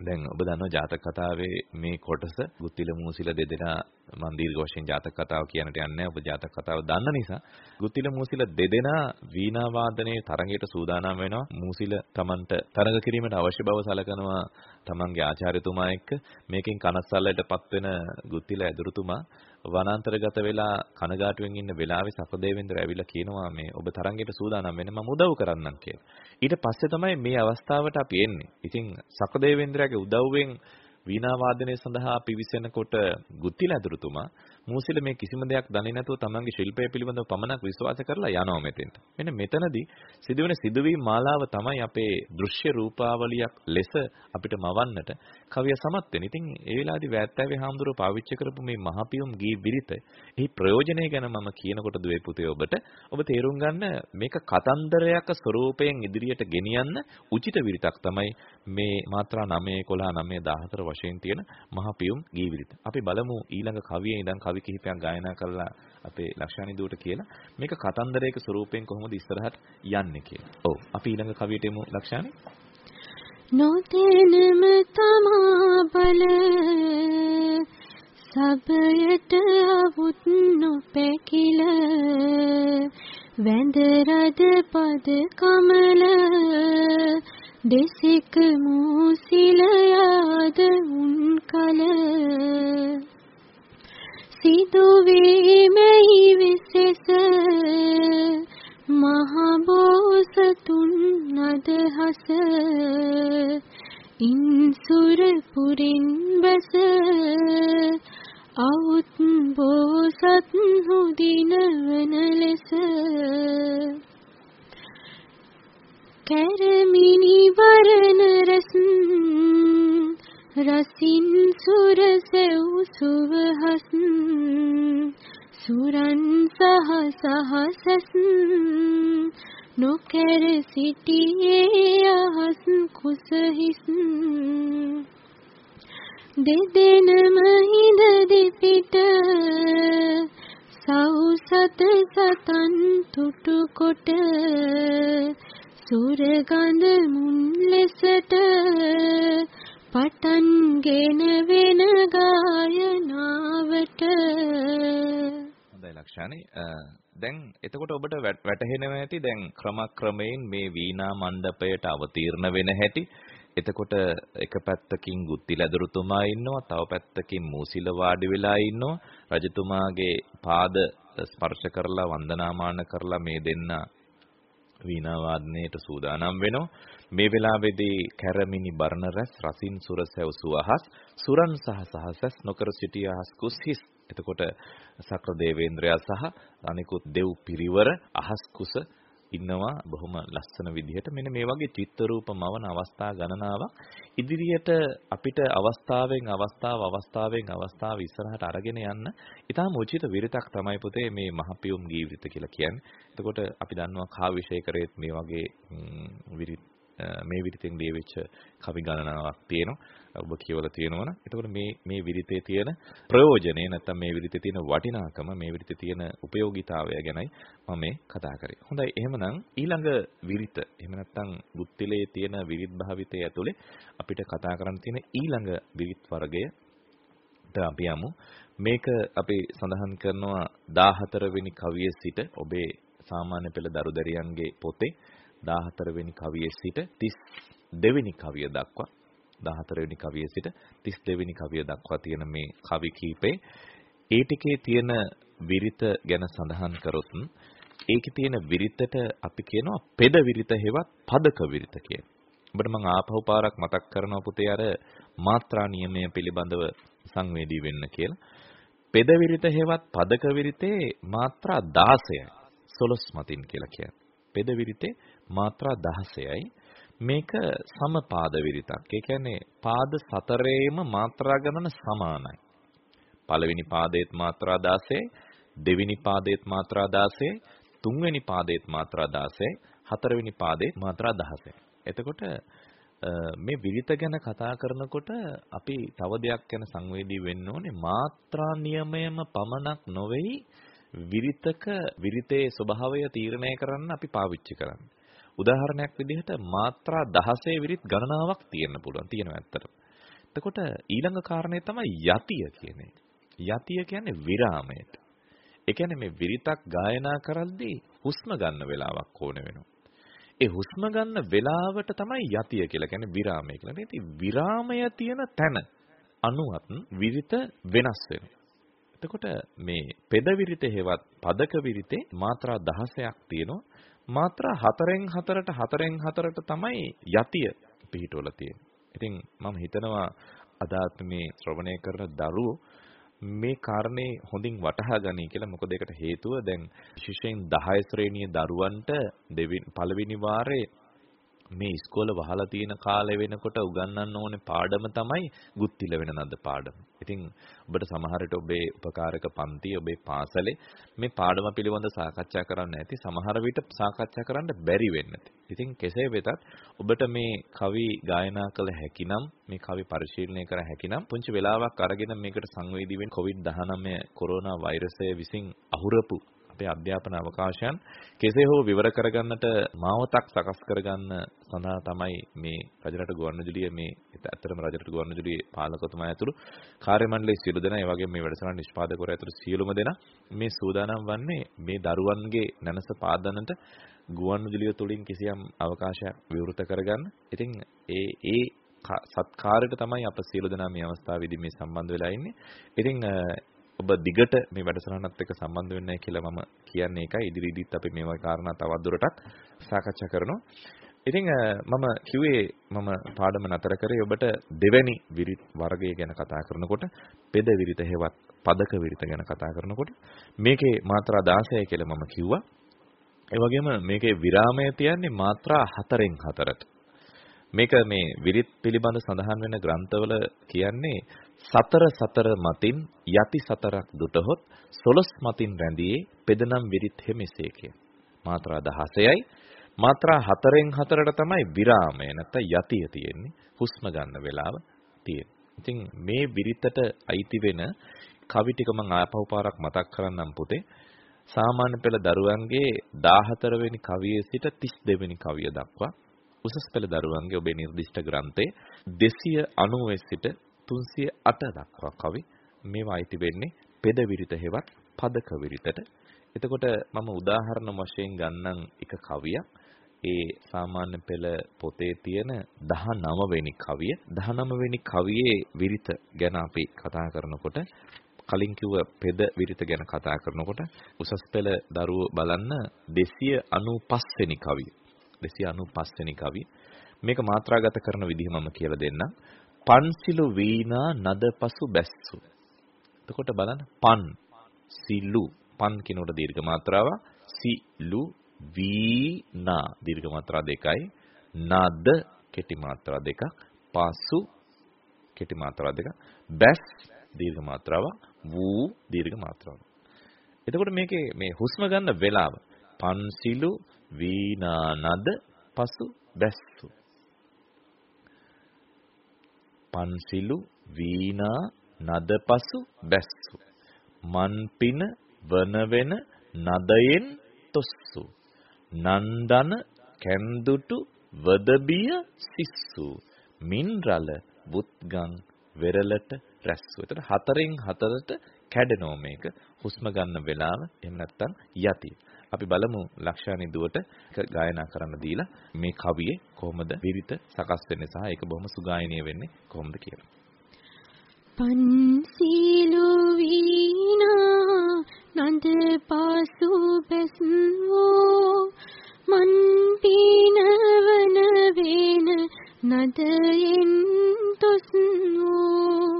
S1: දැන් ඔබ දන්නවා ජාතක කතාවේ මේ කොටස ගුත්තිල මූසිල දෙදෙනා මන් දීර්ඝ වශයෙන් ජාතක කතාව කියන්නට යන්නේ නැහැ. ඔබ ජාතක කතාව දන්න නිසා ගුත්තිල මූසිල දෙදෙනා වීණා වාදනයේ තරඟයට සූදානම් වෙනවා. මූසිල Tamanට තරඟ කිරීමට අවශ්‍ය බව සලකනවා තමන්ගේ ආචාර්යතුමා එක්ක. මේකෙන් කනස්සල්ලටපත් වෙන ගුත්තිල ඇදුරුතුමා වනාන්තරගත වෙලා කනගාටුවෙන් ඉන්න වෙලාවේ සකදේවේන්ද්‍ර ඇවිල්ලා කියනවා මේ ඔබ තරඟයට සූදානම් වෙන්න මම උදව් කරන්නම් කියලා. ඊට පස්සේ තමයි මේ අවස්ථාවට අපි එන්නේ. ඉතින් සකදේවේන්ද්‍රයාගේ උදව්වෙන් වීණා වාදනය සඳහා පිවිසෙනකොට ගුත්තිල ඇදුරුතුමා මූසිල මේ කිසිම දෙයක් දන්නේ නැතුව තමන්ගේ ශිල්පය පිළිබඳව පමණක් විශ්වාස කරලා යනවා මෙතෙන්ට. මෙන්න මෙතනදී සිදුවෙන සිදුවීම් මාලාව තමයි අපේ දෘශ්‍ය රූපාවලියක් ලෙස අපිට මවන්නට කවිය සමත් වෙන්නේ. ඉතින් ඒ වෙලාවේදී වැත්තෑවේ හාමුදුරුවෝ පාවිච්චි කරපු මේ මහපියුම් ගී විරිත, එහි ප්‍රයෝජනය ගැන මම කියනකොට දුවේ පුතේ ඔබට ඔබ තේරුම් ගන්න මේක කතන්දරයක ස්වරූපයෙන් ඉදිරියට ගෙනියන්න උචිත විරිතක් තමයි මේ මාත්‍රා නවය එකොළහ නවය දහහතර වශයෙන් තියෙන මහපියුම් ගී විරිත. අපි බලමු ඊළඟ කවියේ ඉඳන් කවි කිහිපයක් ගායනා කරලා අපේ ලක්ෂානි දුවට කියලා මේක කතන්දරයක ස්වරූපයෙන් කොහොමද ඉස්සරහට යන්නේ කියලා. ඔව් අපි ඊළඟ කවියට එමු ලක්ෂානි.
S2: නොතේනම තමා බල සබයට අවුත් නොපැකිල වැඳ රද පද කමල දෙසික මූසිල යාද උන් කල සිදුවීමෙහි විශේෂ මහබෝසතුන් අදහස ඉන්සුර පුරින් බස අවුත් බෝසත් හුදින වන ලෙස කැරමිනි වරණ රස රසින් සුර සෙව් සුවහස් සුරන් සහ සහසස් නොකර සිටියේ අහස් කුසහිස් දෙදෙනම හිඳ දෙපිට සෞසත සතන් තුටු කොට සුරගඳ මුන් ලෙසට පටන් ගෙන වෙන ගායනාවට.
S1: හොඳයි ලක්ෂානි. දැන් එතකොට ඔබට වැටහෙනවා ඇති දැන් ක්‍රමක්‍රමයෙන් මේ වීණා මණ්ඩපයට අවතීර්ණ වෙන හැටි. එතකොට එක පැත්තකින් ගුත්තිල ඇදුරුතුමා ඉන්නවා, තව පැත්තකින් මූසිල වාඩි වෙලා ඉන්නවා. රජතුමාගේ පාද ස්පර්ශ කරලා වන්දනාමාන කරලා මේ දෙන්න වීණා වාදනයට සූදානම් වෙනවා. මේ වෙලාවේදී කැරමිනි බර්ණ රැස් රසින් සුරසැව් සුවහස් සුරන් සහ සහසස් නොකර සිටිය අහස් කුස්හිස්. එතකොට සක්‍ර දේවේන්ද්‍රයා සහ අනිකුත් දෙව් පිරිවර අහස් කුස ඉන්නවා බොහොම ලස්සන විදිහට. මෙන්න මේ වගේ චිත්ත රූප මවන අවස්ථා ගණනාවක් ඉදිරියට අපිට අවස්ථාවෙන් අවස්ථාව අවස්ථාවෙන් අවස්ථාව ඉස්සරහට අරගෙන යන්න ඊටාම උචිත විරිතක් තමයි පුතේ මේ මහපියුම් ගී විරිත කියලා කියන්නේ. එතකොට අපි දන්නවා කාව්‍යශේඛරයේත් මේ වගේ විරිත මේ විරිතෙන් ලියවිච්ච කවි ගණනාවක් තියෙනවා. ඔබ කියවලා තියෙනවනේ. එතකොට මේ මේ විරිතේ තියෙන ප්‍රයෝජනේ නැත්නම් මේ විරිතේ තියෙන වටිනාකම, මේ විරිතේ තියෙන ප්‍රයෝගිතාවය ගැනයි මම මේ කතා කරේ. හොඳයි එහෙමනම් ඊළඟ විරිත එහෙම නැත්නම් ගුත්තිලේ තියෙන විරිත් භාවිතය ඇතුලේ අපිට කතා කරන්න තියෙන ඊළඟ විරිත් වර්ගයට අපි යමු. මේක අපි සඳහන් කරනවා දාහතර වෙනි කවියේ සිට ඔබේ සාමාන්‍ය පෙළ දරුදැරියන්ගේ පොතේ දාහතර වෙනි කවියේ සිට තිස් දෙවෙනි කවිය දක්වා දාහතර වෙනි කවියේ සිට තිස් දෙවෙනි කවිය දක්වා තියෙන මේ කවි කීපේ ඒ ටිකේ තියෙන විරිත ගැන සඳහන් කරොත් ඒකේ තියෙන විරිතට අපි කියනවා පෙද විරිත හෙවත් පදක විරිත කියලා. ඔබට මම ආපහු පාරක් මතක් කරනවා පුතේ අර මාත්‍රා නියමය පිළිබඳව සංවේදී වෙන්න කියලා. පෙද විරිත හෙවත් පදක විරිතේ මාත්‍රා දහසයි සොළොස් මතින් කියලා කියන්නේ. පෙද විරිතේ මාත්‍රා දහසයි. මේක සමපාද විරිතක්. ඒ කියන්නේ පාද සතරේම මාත්‍රා ගණන සමානයි. පළවෙනි පාදයේත් මාත්‍රා දාසයයි, දෙවෙනි පාදයේත් මාත්‍රා දාසයයි, තුන්වෙනි පාදයේත් මාත්‍රා දාසයයි, හතරවෙනි පාදයේත් මාත්‍රා දහසයි. එතකොට මේ විරිත ගැන කතා කරනකොට අපි තව දෙයක් ගැන සංවේදී වෙන්න ඕනේ. මාත්‍රා නියමයම පමණක් නොවේයි විරිතක විරිතේ ස්වභාවය තීරණය කරන්න අපි පාවිච්චි කරන්නේ. උදාහරණයක් විදිහට මාත්‍රා දහසේ විරිත් ගණනාවක් තියෙන්න පුළුවන්. තියෙනවා ඇත්තට. එතකොට ඊළඟ කාරණේ තමයි යතිය කියන්නේ. යතිය කියන්නේ විරාමයට. ඒ කියන්නේ මේ විරිතක් ගායනා කරද්දී හුස්ම ගන්න වෙලාවක් ඕන වෙනවා. ඒ හුස්ම ගන්න වෙලාවට තමයි යතිය කියලා කියන්නේ විරාමය කියලා. ඉතින් විරාමය තියෙන තැන අනුවත් විරිත වෙනස් වෙනවා. එතකොට මේ පෙද විරිතේ හේවත් පදක විරිතේ මාත්‍රා දහසයක් තියෙනවා. මාත්‍රා හතරෙන් හතරට හතරෙන් හතරට තමයි යතිය පිහිටවලා තියෙන්නේ. ඉතින් මම හිතනවා අදාත් මේ ශ්‍රවණය කරන දරුවෝ මේ කාරණේ හොඳින් වටහා ගනී කියලා. මොකද ඒකට හේතුව දැන් විශේෂයෙන් දහය ශ්‍රේණියේ දරුවන්ට දෙවෙනි පළවෙනි වාරේ මේ ඉස්කෝල වහලා තියෙන කාලේ වෙනකොට උගන්වන්න ඕනේ පාඩම තමයි ගුත්තිල වෙන නද පාඩම. ඉතින් ඔබට සමහර විට ඔබේ උපකාරක පන්ති ඔබේ පාසලේ මේ පාඩම පිළිබඳ සාකච්ඡා කරන්න ඇති. සමහර විට සාකච්ඡා කරන්න බැරි වෙන්න ඇති. ඉතින් කෙසේ වෙතත් ඔබට මේ කවි ගායනා කළ හැකිනම් මේ කවි පරිශීලනය කර හැකිනම් පුංචි වෙලාවක් අරගෙන මේකට සංවේදී වෙන්න කොවිඩ් දහනවය කොරෝනා වෛරසය විසින් අහුරපු අපේ අධ්‍යාපන අවකාශයන් කෙසේ හෝ විවර කරගන්නට මාවතක් සකස් කරගන්න සඳහා තමයි මේ රජරට ගුවන්විදුලිය මේ ඇත්තටම රජරට ගුවන්විදුලියේ පාලකතුමා ඇතුළු කාර්ය මණ්ඩලයේ සියලු දෙනා ඒ වගේම මේ වැඩසටහන නිෂ්පාදකවරු ඇතුළු සියලුම දෙනා මේ සූදානම් වන්නේ මේ දරුවන්ගේ නැනස පාදන්නට ගුවන්විදුලිය තුලින් කිසියම් අවකාශයක් විවෘත කරගන්න. ඉතින් ඒ ඒ සත්කාරයට තමයි අප සියලු දෙනා මේ අවස්ථාවේදී මේ සම්බන්ධ වෙලා ඉන්නේ. ඉතින් ඔබ දිගට මේ වැඩසටහනත් එක්ක සම්බන්ධ වෙන්නයි කියලා මම කියන්නේ ඒකයි. ඉදිරියේදීත් අපි මේ වගේ කාරණා තවත් දුරටත් සාකච්ඡා කරනවා. ඉතින් මම කිව්වේ මම පාඩම නතර කරේ ඔබට දෙවැනි විරිත් වර්ගය ගැන කතා කරනකොට පෙද විරිත හේවත් පදක විරිත ගැන කතා කරනකොට මේකේ මාත්‍රා දාසය කියලා මම කිව්වා. ඒ වගේම මේකේ විරාමය තියන්නේ මාත්‍රා හතරෙන් හතරට. මේක මේ විරිත් පිළිබඳ සඳහන් වෙන ග්‍රන්ථවල කියන්නේ සතර සතර මතින් යති සතරක් දුටහොත් සොළොස් මතින් රැඳියේ පෙදනම් විරිත් හිමිසේ කිය. මාත්‍රා දහසයි මාත්‍රා හතරෙන් හතරට තමයි විරාමය නැත්නම් යතිය තියෙන්නේ. හුස්ම ගන්න වෙලාව තියෙන්නේ. ඉතින් මේ විරිතට අයිති වෙන කවි ටික මම ආපහු පාරක් මතක් කරන්නම් පුතේ. සාමාන්‍ය පෙළ දරුවන්ගේ දාහතර වෙනි කවියේ සිට තිස් දෙක වෙනි කවිය දක්වා උසස් පෙළ දරුවන්ගේ ඔබේ නිර්දිෂ්ට ග්‍රන්ථයේ දෙසිය අනූව සිට තුන්සිය අට දක්වා කවි මේවා අයිති වෙන්නේ පෙද විරිත හේවත් පදක විරිතට. එතකොට මම උදාහරණ වශයෙන් ගන්නම් එක කවියක්. ඒ සාමාන්‍ය පෙළ පොතේ තියෙන දහනව වෙනි කවිය. දහනව වෙනි කවියේ විරිත ගැන අපි කතා කරනකොට කලින් කිව්ව පෙද විරිත ගැන කතා කරනකොට උසස් පෙළ දරුවෝ බලන්න දෙසිය අනූපස් වෙනි කවිය. දෙසිය අනූපස් වෙනි කවිය. මේක මාත්‍රාගත කරන විදිහ මම කියලා දෙන්නම්. පන්සිලු වීණා නදපසු බැස්සු. එතකොට බලන්න පන් සිලු පන් කිනෝට දීර්ඝ මාත්‍රාව සිලු වීණා දීර්ඝ මාත්‍රා දෙකයි නද කෙටි මාත්‍රා දෙකක් පසු කෙටි මාත්‍රා දෙකක් බැස් දීර්ඝ මාත්‍රාව වූ දීර්ඝ මාත්‍රාව. එතකොට මේකේ මේ හුස්ම ගන්න වෙලාව පන්සිලු වීණා නද පසු බැස්සු. පන්සිලු වීණා නදපසු බැස්සු මන්පින වන වෙන නදයෙන් තොස්සු නන්දන කැන්දුටු වදබිය සිස්සු මින්රල බුත්ගං වෙරළට රැස්සු. එතකොට හතරෙන් හතරට කැඩෙනෝ මේක හුස්ම ගන්න වෙලාව එහෙම නැත්නම් යතිය. අපි බලමු ලක්ෂානි දුවට ගායනා කරන්න දීලා මේ කවියේ කොහොමද විරිත සකස් වෙන්නේ සහ ඒක බොහොම සුගායනීය වෙන්නේ කොහොමද කියලා.
S2: පන්සිලු වීණා නන්ද පාසු බැස්වෝ මන් පිනවන වේන නදයෙන් තොස්වෝ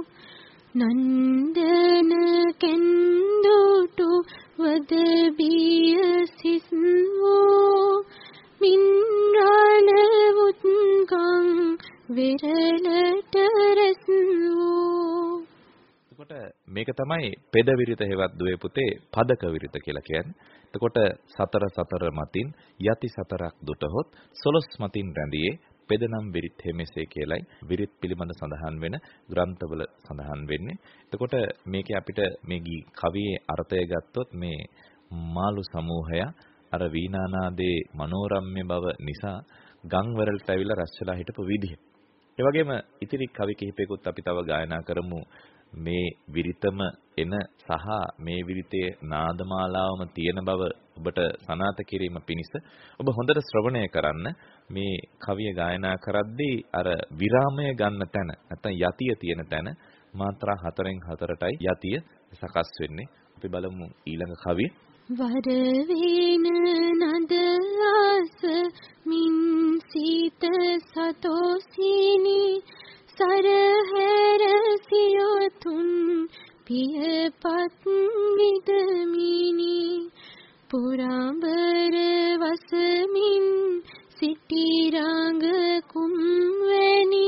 S2: නන්දන කෙන්දුටු වදබිය සිස්වෝ මින්රාල වුත්ගං වෙරළට රැස්වෝ.
S1: එතකොට මේක තමයි පෙද විරිත හේවත් දුවේ පුතේ පදක විරිත කියලා කියන්නේ. එතකොට සතර සතර මතින් යති සතරක් දුටහොත් සොළොස් මතින් රැඳියේ පෙදනම් විරිත් හිමිසේ කියලයි විරිත් පිළිබඳ සඳහන් වෙන ග්‍රන්ථවල සඳහන් වෙන්නේ. එතකොට මේකේ අපිට මේ කවියේ අර්ථය ගත්තොත් මේ මාළු සමූහය අර වීණානාදේ මනෝරම්‍ය බව නිසා ගම් වලට ඇවිල්ලා රැස් වෙලා හිටපු විදිහ. ඒ වගේම ඉතිරි කවි කිහිපයකුත් අපි තව ගායනා කරමු. මේ විරිතම එන සහ මේ විරිතේ නාදමාලාවම තියෙන බව ඔබට සනාථ කිරීම පිණිස ඔබ හොඳට ශ්‍රවණය කරන්න. මේ කවිය ගායනා කරද්දී අර විරාමය ගන්න තැන නැත්නම් යතිය තියෙන තැන මාත්‍රා හතරෙන් හතරටයි යතිය සකස් වෙන්නේ. අපි බලමු ඊළඟ කවිය.
S2: වරවේන නද ආස මින් සීත සතෝසිනි සරහැර සියොතුන් පියපත් විදමිනි පුරාඹර වසමින් සිටි රාග කුම්වැනි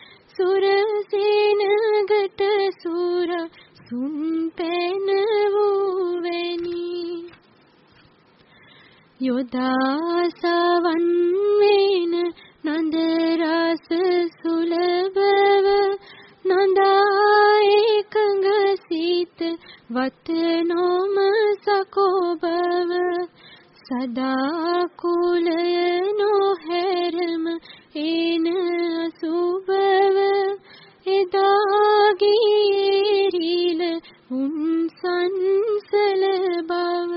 S2: සුරසේනගට සුර සුන් පැන වූවැනි යොදාසවන් වේන නන්ද රස සුලභව නන්දා ඒකඟ සීත වත නොම සකෝබව සදා කුලය නොහැරම එන සුබව එදාගීරිල උන් සංසල බව.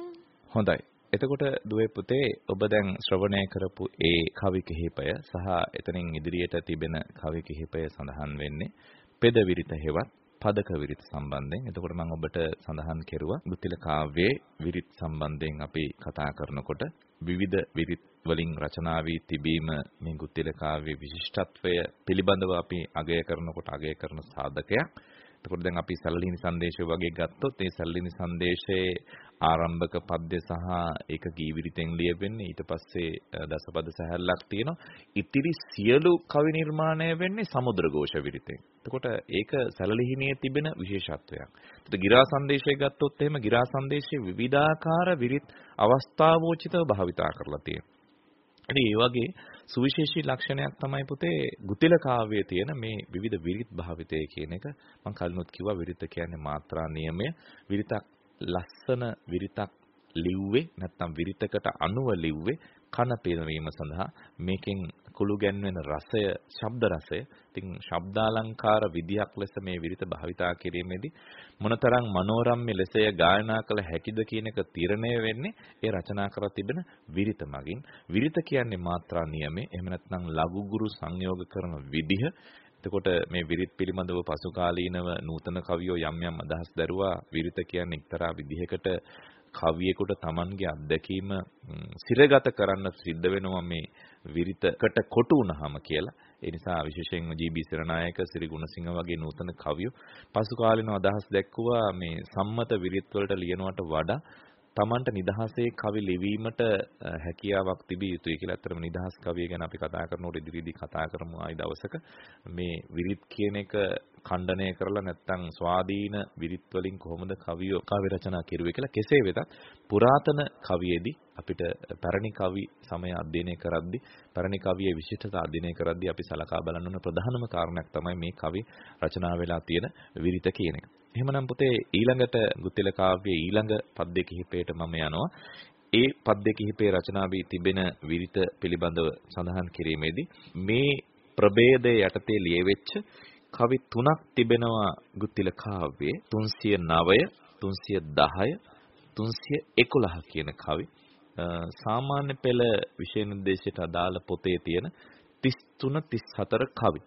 S1: හොඳයි. එතකොට දුවේ පුතේ ඔබ දැන් ශ්‍රවණය කරපු ඒ කවි කිහිපය සහ එතනින් ඉදිරියට තිබෙන කවි කිහිපය සඳහන් වෙන්නේ පෙද විරිත හෙවත් පදක විරිත සම්බන්ධයෙන්. එතකොට මම ඔබට සඳහන් කෙරුවා ගුත්තිල කාව්‍යයේ විරිත් සම්බන්ධයෙන් අපි කතා කරනකොට විවිධ විරිත් වලින් රචනා වී තිබීම මේ ගුත්තිල කාව්‍යයේ විශිෂ්ටත්වය පිළිබඳව අපි අගය කරනකොට අගය කරන සාධකයක්. එතකොට දැන් අපි සැලලිහිණි සංදේශය වගේ ගත්තොත් ඒ සැලලිහිණි සංදේශයේ ආරම්භක පද්‍ය සහ ඒක ගීවිරිතෙන් ලියවෙන්නේ ඊට පස්සේ දසපද සැහැල්ලක් තියෙනවා. ඉතිරි සියලු කවි නිර්මාණය වෙන්නේ සමුද්‍රඝෝෂ විරිතෙන්. එතකොට ඒක සැලලිහිණියේ තිබෙන විශේෂත්වයක්. එතකොට ගිරා සංදේශය ගත්තොත් එහෙම ගිරා සංදේශයේ විවිධාකාර විරිත් අවස්ථාවෝචිතව භාවිතා කරලා තියෙනවා. ඉතින් ඒ වගේ සුවිශේෂී ලක්ෂණයක් තමයි පුතේ ගුතිල කාව්‍යයේ තියෙන මේ විවිධ විරිත් භාවිතය කියන එක. මම කලිනුත් කිව්වා විරිත කියන්නේ මාත්‍රා නියමය. විරිතක් ලස්සන විරිතක් ලිව්වේ නැත්නම් විරිතකට අනුව ලිව්වේ කන පෙනවීම සඳහා. මේකෙන් කුළු ගැන්වෙන රසය, ශබ්ද රසය. ඉතින් ශබ්දාලංකාර විදියක් ලෙස මේ විරිත භාවිතා කිරීමේදී මොනතරම් මනෝරම්‍ය ලෙසය ගායනා කළ හැකිද කියන එක තීරණය වෙන්නේ ඒ රචනා කර තිබෙන විරිත මගින්. විරිත කියන්නේ මාත්‍රා නියමේ. එහෙම නැත්නම් ලඝු ගුරු සංයෝග කරන විදිහ. එතකොට මේ විරිත් පිළිබඳව පසු කාලීනව නූතන කවියෝ යම් යම් අදහස් දරුවා විරිත කියන්නේ එක්තරා විදිහකට කවියෙකුට Tamanගේ අත්දැකීම සිරගත කරන්න සිද්ධ වෙනවා මේ විරිතකට කොටු වුණාම කියලා. ඒ නිසා විශේෂයෙන්ම ජී.බී. සිරනායක, සිරි ගුණසිංහ වගේ නූතන කවියෝ පසු කාලීනව අදහස් දැක්වුවා මේ සම්මත විරිත් වලට ලියනවට වඩා තමන්ට නිදහසේ කවි ලිවීමට හැකියාවක් තිබිය යුතුයි කියලා. අත්‍තරම නිදහස් කවිය ගැන අපි කතා කරනකොට ඉදිරියේදී කතා කරමු ආයි දවසක. මේ විරිත් කියන එක ඛණ්ඩනය කරලා නැත්නම් ස්වාධීන විරිත් වලින් කොහොමද කවිය කාව්‍ය රචනා කෙරුවේ කියලා. කෙසේ වෙතත් පුරාතන කවියේදී අපිට පැරණි කවි සමය අධ්‍යයනය කරද්දී පැරණි කවියේ විශිෂ්ටතා අධ්‍යයනය කරද්දී අපි සලකා බලන්න ඕන ප්‍රධානම කාරණයක් තමයි මේ කවි රචනා වෙලා තියෙන විරිත කියන එක. එහෙමනම් පුතේ ඊළඟට ගුත්තිල කාව්‍යයේ ඊළඟ පද්‍ය කිහිපයට මම යනවා. ඒ පද්‍ය කිහිපේ රචනා වී තිබෙන විරිත පිළිබඳව සඳහන් කිරීමේදී මේ ප්‍රභේදයේ යටතේ ලියවෙච්ච කවි තුනක් තිබෙනවා ගුත්තිල කාව්‍යයේ. තුන්සිය නවය, තුන්සිය දහය, තුන්සිය එකොළහ කියන කවි. සාමාන්‍ය පෙළ විෂය නිර්දේශයට අදාළ පොතේ තියෙන තිස් තුන තිස් හතර කවි.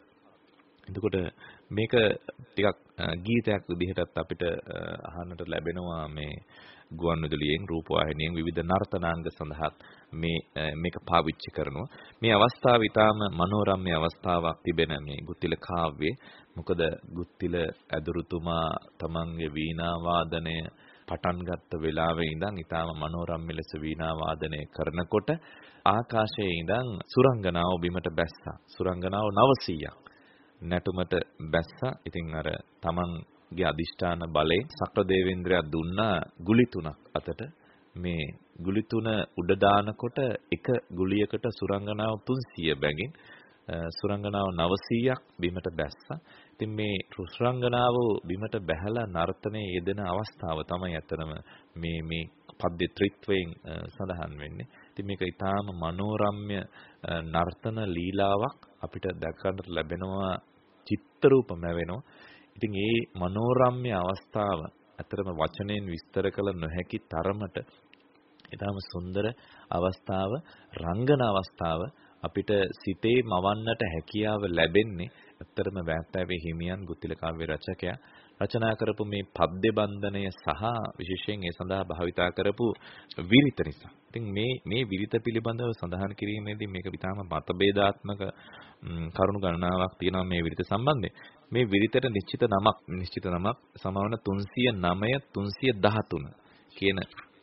S1: එතකොට මේක ටිකක් ගීතයක් විදිහටත් අපිට අහන්නට ලැබෙනවා මේ ගුවන්විදුලියෙන් රූපවාහිනියෙන් විවිධ නර්තනාංග සඳහා මේ මේක පාවිච්චි කරනවා. මේ අවස්ථාව ඊටාම මනෝරම්‍ය අවස්ථාවක් තිබෙන මේ ගුත්තිල කාව්‍යයේ. මොකද ගුත්තිල ඇදුරුතුමා තමන්ගේ වීණා වාදනය පටන් ගත්ත වෙලාවේ ඉඳන් ඊටාම මනෝරම්‍ය ලෙස වීණා වාදනය කරනකොට ආකාශයේ ඉඳන් සුරංගනාව බිමට බැස්සා. සුරංගනාව නවසීයක් නැටුමට බැස්සා. ඉතින් අර තමන්ගේ අදිෂ්ඨාන බලයෙන් සක්‍ර දේවේන්ද්‍රයා දුන්නා ගුලි තුනක් අතට. මේ ගුලි තුන උඩ දානකොට එක ගුලියකට සුරංගනාව තුන්සිය බැගින් සුරංගනාව නවසීයක් බිමට බැස්සා. ඉතින් මේ සුරංගනාව බිමට බැහැලා නර්තනයේ යෙදෙන අවස්ථාව තමයි අතරම මේ මේ පද්‍ය ත්‍රිත්වයෙන් සඳහන් වෙන්නේ. ඉතින් මේක ඊටාම මනෝරම්‍ය නර්තන ලීලාවක් අපිට දැක ගන්නට ලැබෙනවා චිත්ත රූපම වෙනවා. ඉතින් ඒ මනෝරම්‍ය අවස්ථාව අතරම වචනයෙන් විස්තර කළ නොහැකි තරමට ඊටම සුන්දර අවස්ථාව, රංගන අවස්ථාව අපිට සිතේ මවන්නට හැකියාව ලැබෙන්නේ අතරම වැත්තෑවේ හිමියන් ගුත්තිල කාව්‍ය රචකයා රචනා කරපු මේ පද්‍ය බන්ධනය සහ විශේෂයෙන් ඒ සඳහා භාවිතා කරපු විරිත නිසා. ඉතින් මේ මේ විරිත පිළිබඳව සඳහන් කිරීමේදී මේක විතාම මතභේදාත්මක කරුණු ගණනාවක් තියෙනවා මේ විරිත සම්බන්ධයෙන්. මේ විරිතට නිශ්චිත නමක් නිශ්චිත නමක් සමවන තුන්සිය නවය තුන්සිය දහතුන කියන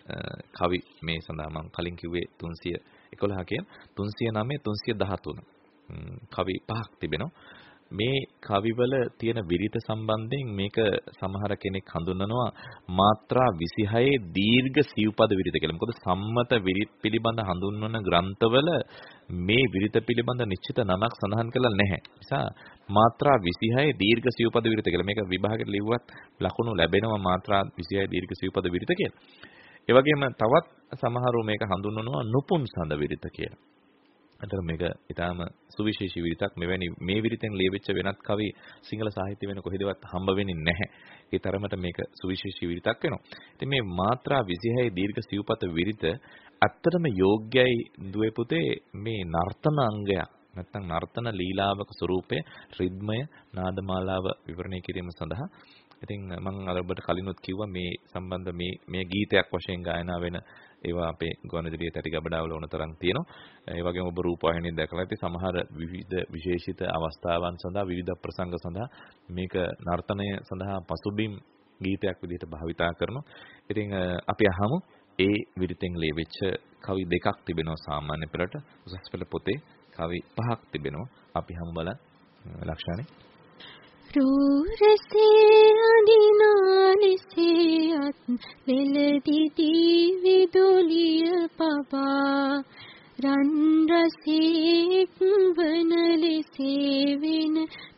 S1: කවි මේ සඳහා මම කලින් කිව්වේ තුන්සිය එකොළහ කියන තුන්සිය නවය තුන්සිය දහතුන කවි පහක් තිබෙනවා. මේ කවිවල තියෙන විරිත සම්බන්ධයෙන් මේක සමහර කෙනෙක් හඳුන්වනවා මාත්‍රා විසිහයේ දීර්ඝ සිව්පද විරිත කියලා. මොකද සම්මත විරිත් පිළිබඳ හඳුන්වන ග්‍රන්ථවල මේ විරිත පිළිබඳ නිශ්චිත නමක් සඳහන් කරලා නැහැ. නිසා මාත්‍රා විසිහයේ දීර්ඝ සිව්පද විරිත කියලා මේක විභාගෙට ලිව්වත් ලකුණු ලැබෙනවා මාත්‍රා විසිහයේ දීර්ඝ සිව්පද විරිත කියලා. ඒ වගේම තවත් සමහරව මේක හඳුන්වනවා නුපුන් සඳ විරිත කියලා. අතන මේක ඊටාම සුවිශේෂී විරිතක්. මෙවැනි මේ විරිතෙන් ලියවිච්ච වෙනත් කවි සිංහල සාහිත්‍ය වෙන කොහෙදවත් හම්බ වෙන්නේ නැහැ. ඒ තරමට මේක සුවිශේෂී විරිතක් වෙනවා. ඉතින් මේ මාත්‍රා විසිහයේ දීර්ඝ සිව්පත විරිත ඇත්තටම යෝග්‍යයි දුවේ පුතේ මේ නර්තන අංගයක්. නැත්නම් නර්තන ලීලාවක ස්වරූපයේ රිද්මය නාදමාලාව විවරණය කිරීම සඳහා. ඉතින් මම අර ඔබට කලිනුත් කිව්වා මේ සම්බන්ධ මේ මේ ගීතයක් වශයෙන් ගායනා වෙන ඒවා අපේ ගුවන්විදුලියේ තටි ගබඩාවල ඕන තරම් තියෙනවා. ඒ වගේම ඔබ රූපවාහිනිය දැකලා ඇති සමහර විවිධ විශේෂිත අවස්ථාවන් සඳහා විවිධ ප්‍රසංග සඳහා මේක නර්තනය සඳහා පසුබිම් ගීතයක් විදිහට භාවිතා කරනවා. ඉතින් අපි අහමු ඒ විරිතෙන් ලියවිච්ච කවි දෙකක් තිබෙනවා සාමාන්‍ය පෙළට. උසස් පෙළ පොතේ කවි පහක් තිබෙනවා. අපි හමු බලන්න ලක්ෂානේ.
S2: රූරසේ අදිනාලිසේ අත් ලෙලදිති විදුලිය පවා රන් රසෙක් වන ලෙසේ වෙන